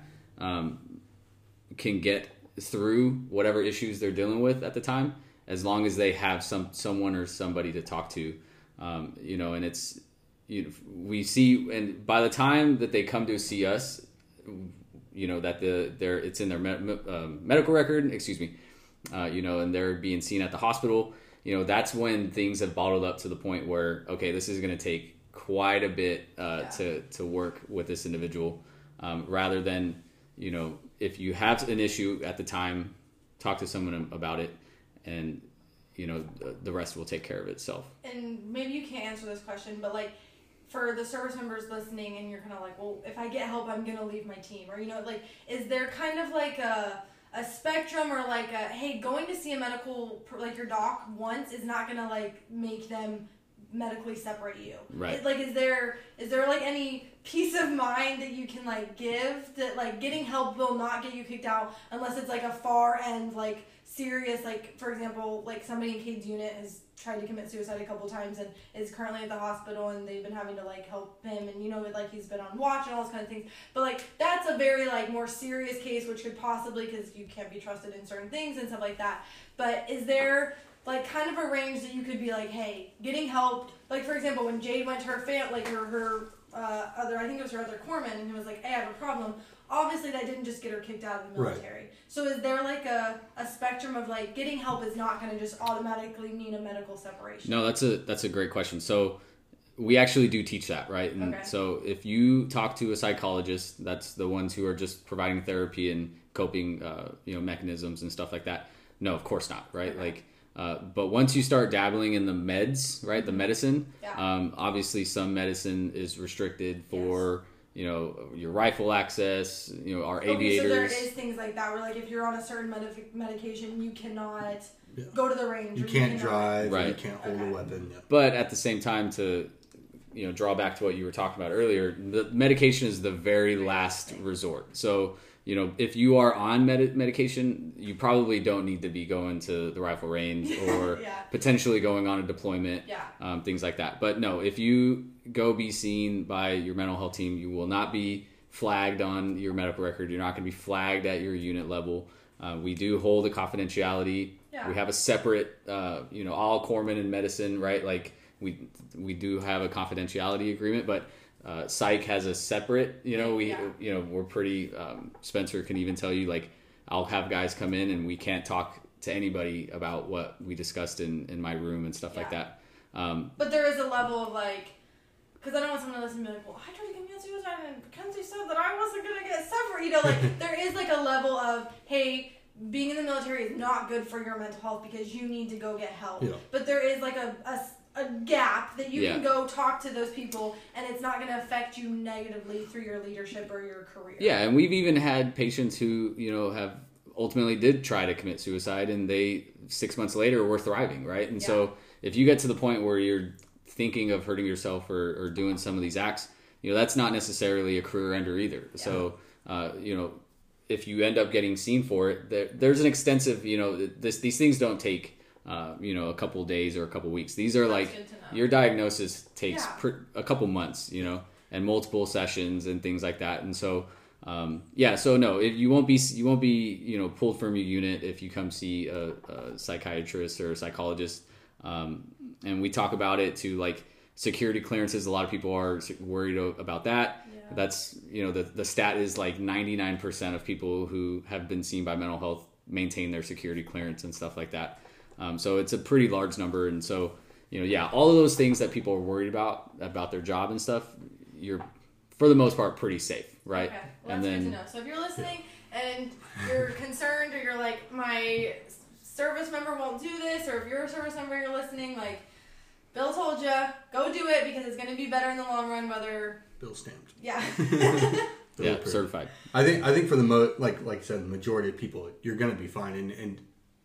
Speaker 4: can get through whatever issues they're dealing with at the time, as long as they have someone or somebody to talk to. And it's, we see, and by the time that they come to see us, that it's in their medical record, and they're being seen at the hospital, that's when things have bottled up to the point where, okay, this is going to take quite a bit to work with this individual, rather than, if you have an issue at the time, talk to someone about it, and the rest will take care of itself.
Speaker 1: And maybe you can't answer this question, but like, for the service members listening, and you're kind of like, well, if I get help, I'm gonna leave my team, or is there kind of like a spectrum, or like hey, going to see a medical, like your doc once, is not gonna like make them medically separate you,
Speaker 4: right?
Speaker 1: Is there like any peace of mind that you can like give, that like getting help will not get you kicked out unless it's like a far end, like serious, like for example, like somebody in Cade's unit has tried to commit suicide a couple times and is currently at the hospital, and they've been having to like help him, and like he's been on watch and all those kind of things, but like that's a very like more serious case, which could possibly, because you can't be trusted in certain things and stuff like that. But is there like kind of a range that you could be like, hey, getting help, like for example, when Jade went to her her other, I think it was her other corpsman, and he was like, hey, I have a problem. Obviously, that didn't just get her kicked out of the military. Right. So is there like a spectrum of like getting help is not going to just automatically mean a medical separation?
Speaker 4: No, that's a great question. So we actually do teach that, right? And so if you talk to a psychologist, that's the ones who are just providing therapy and coping, mechanisms and stuff like that. No, of course not, right? Okay. But once you start dabbling in the meds, right, the medicine, obviously some medicine is restricted for, your rifle access, our aviators. So
Speaker 1: there is things like that where, like, if you're on a certain medication, you cannot go to the range.
Speaker 3: You can't drive, right? You can't hold a weapon. Yeah.
Speaker 4: But at the same time, to draw back to what you were talking about earlier, the medication is the very last resort. So if you are on medication, you probably don't need to be going to the rifle range or potentially going on a deployment, things like that. But no, if you go be seen by your mental health team, you will not be flagged on your medical record. You're not going to be flagged at your unit level. We do hold a confidentiality. Yeah. We have a separate, all corpsmen in medicine, right? Like we do have a confidentiality agreement, but psych has a separate, we're pretty, Spencer can even tell you, like, I'll have guys come in and we can't talk to anybody about what we discussed in my room and stuff like that.
Speaker 1: But there is a level of like, because I don't want someone to listen to me like, well, I tried to commit suicide and Mackenzie said that I wasn't going to get separate. Like there is like a level of, hey, being in the military is not good for your mental health because you need to go get help. Yeah. But there is like a gap that you can go talk to those people, and it's not going to affect you negatively through your leadership or your career.
Speaker 4: Yeah, and we've even had patients who, have ultimately did try to commit suicide, and they 6 months later were thriving, right? And so if you get to the point where you're thinking of hurting yourself or doing some of these acts, that's not necessarily a career ender either. Yeah. So, if you end up getting seen for it, there's an extensive, these things don't take a couple of days or a couple of weeks. These are like your diagnosis takes a couple months, and multiple sessions and things like that. And so, so no, you won't be, pulled from your unit if you come see a psychiatrist or a psychologist. And we talk about it to like security clearances. A lot of people are worried about that. Yeah. That's, the stat is like 99% of people who have been seen by mental health maintain their security clearance and stuff like that. So it's a pretty large number. And so, all of those things that people are worried about their job and stuff, you're for the most part pretty safe. right?
Speaker 1: Okay, well,
Speaker 4: And
Speaker 1: that's
Speaker 4: then
Speaker 1: good to know. So if you're listening and you're concerned, or you're like, my service member won't do this, or if you're a service member, you're listening, like, Bill told you, go do it because it's going to be better in the long run. Whether
Speaker 3: Bill stamped.
Speaker 1: yeah.
Speaker 4: yeah, certified.
Speaker 3: I think for the like I said, the majority of people, you're going to be fine, and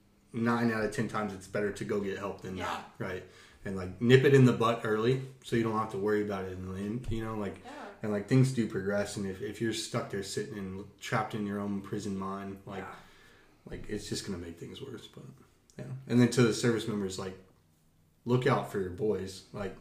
Speaker 3: 9 out of 10 times it's better to go get help than not, right? And like nip it in the butt early, so you don't have to worry about it in the end, and like things do progress, and if you're stuck there sitting and trapped in your own prison mind, like it's just going to make things worse. But yeah, and then to the service members, like, look out for your boys. Like,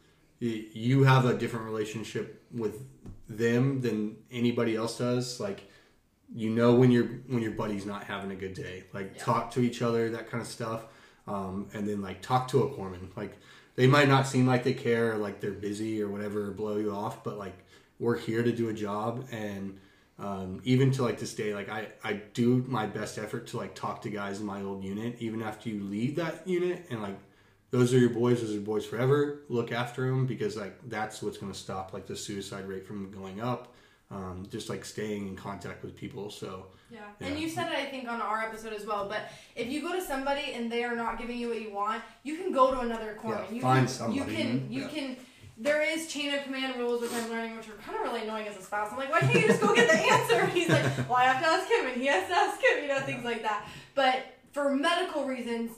Speaker 3: you have a different relationship with them than anybody else does. Like, when your buddy's not having a good day, like talk to each other, that kind of stuff. And then like talk to a corpsman. Like, they might not seem like they care, or like they're busy or whatever, or blow you off, but like, we're here to do a job. And even to like this day, like I do my best effort to like talk to guys in my old unit, even after you leave that unit, and like, those are your boys forever. Look after them, because like that's what's going to stop like the suicide rate from going up. Just like staying in contact with people. So
Speaker 1: yeah. And you said it, I think, on our episode as well. But if you go to somebody and they are not giving you what you want, you can go to another corpsman.
Speaker 3: Yeah, find somebody.
Speaker 1: You can. There is chain of command rules, which I'm learning, which are kind of really annoying as a spouse. I'm like, why can't you just go get the answer? And he's like, well, I have to ask him, and he has to ask him. Things like that. But for medical reasons,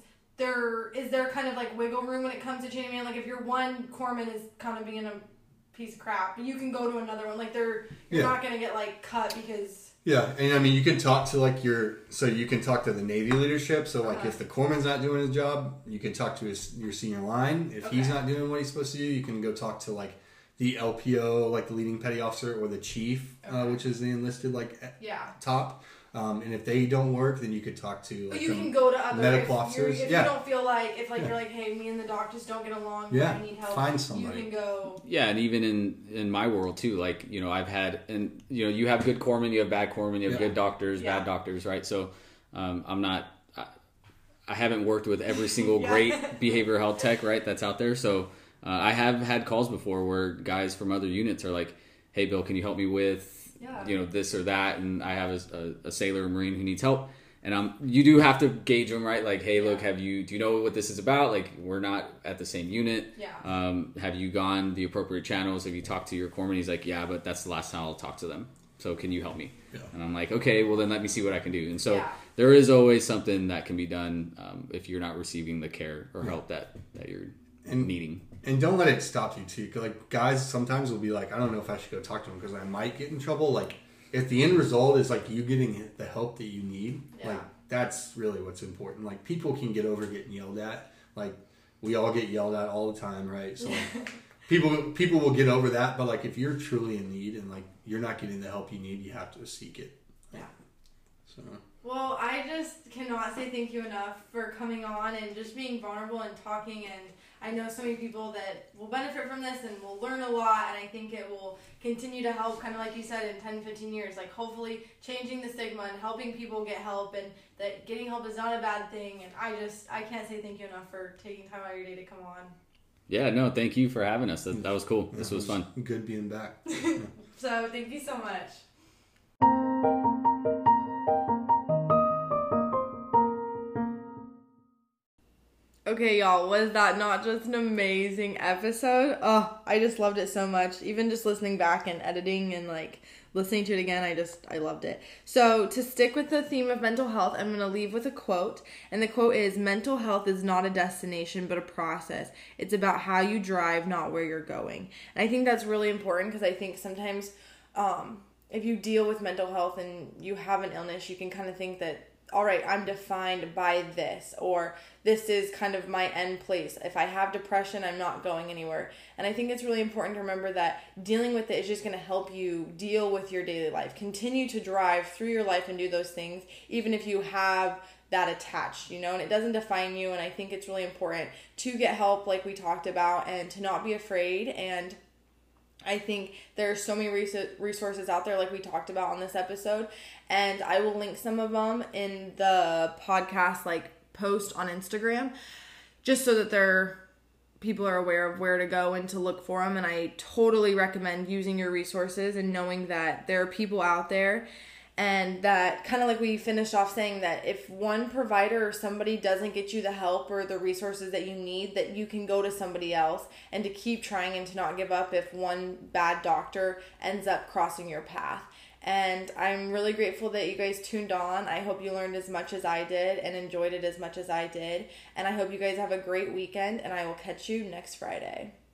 Speaker 1: is there kind of like wiggle room when it comes to chain of command? Like, if your one corpsman is kind of being a piece of crap, you can go to another one. Like, you're not going to get like cut because...
Speaker 3: Yeah, and I mean, you can talk to like you can talk to the Navy leadership. So like, if the corpsman's not doing his job, you can talk to your senior line. If he's not doing what he's supposed to do, you can go talk to like the LPO, like the leading petty officer, or the chief, which is the enlisted top. And if they don't work, then you could talk to like,
Speaker 1: you can go to other
Speaker 3: medical officers.
Speaker 1: If you don't feel like, if like you're like, hey, me and the doctors don't get along, I need help.
Speaker 3: Find somebody.
Speaker 1: You can go.
Speaker 4: Yeah, and even in my world too, like, I've had, and you have good corpsmen, you have bad corpsmen, you have good doctors, bad doctors, right? So I haven't worked with every single great behavioral health tech, right, that's out there. So I have had calls before where guys from other units are like, hey, Bill, can you help me with this or that, and I have a sailor or Marine who needs help, and you do have to gauge them, right? Like, hey, look, do you know what this is about? Like, we're not at the same unit. Have you gone the appropriate channels? Have you talked to your corpsman? He's like, yeah, but that's the last time I'll talk to them. So can you help me? And I'm like, okay, well then let me see what I can do. And so there is always something that can be done if you're not receiving the care or help that you're needing.
Speaker 3: And don't let it stop you too. 'Cause like, guys sometimes will be like, I don't know if I should go talk to him because I might get in trouble. Like, if the end result is like you getting the help that you need, like, that's really what's important. Like, people can get over getting yelled at. Like, we all get yelled at all the time, right? So like, people will get over that. But like, if you're truly in need and like you're not getting the help you need, you have to seek it. So.
Speaker 1: Well, I just cannot say thank you enough for coming on and just being vulnerable and talking. And I know so many people that will benefit from this and will learn a lot. And I think it will continue to help, kind of like you said, in 10, 15 years. Like, hopefully changing the stigma and helping people get help, and that getting help is not a bad thing. And I can't say thank you enough for taking time out of your day to come on.
Speaker 4: Yeah, no, thank you for having us. That was cool. This was fun.
Speaker 3: Good being back.
Speaker 1: So thank you so much. Okay, y'all, was that not just an amazing episode? Oh, I just loved it so much. Even just listening back and editing and like listening to it again, I loved it. So to stick with the theme of mental health, I'm going to leave with a quote. And the quote is, mental health is not a destination, but a process. It's about how you drive, not where you're going. And I think that's really important, because I think sometimes if you deal with mental health and you have an illness, you can kind of think that, all right, I'm defined by this, or this is kind of my end place. If I have depression, I'm not going anywhere. And I think it's really important to remember that dealing with it is just going to help you deal with your daily life. Continue to drive through your life and do those things, even if you have that attached, and it doesn't define you. And I think it's really important to get help, like we talked about, and to not be afraid. And I think there are so many resources out there, like we talked about on this episode, and I will link some of them in the podcast post on Instagram, just so that they're people are aware of where to go and to look for them. And I totally recommend using your resources and knowing that there are people out there. And that, kind of like we finished off saying, that if one provider or somebody doesn't get you the help or the resources that you need, that you can go to somebody else, and to keep trying and to not give up if one bad doctor ends up crossing your path. And I'm really grateful that you guys tuned on. I hope you learned as much as I did and enjoyed it as much as I did. And I hope you guys have a great weekend, and I will catch you next Friday.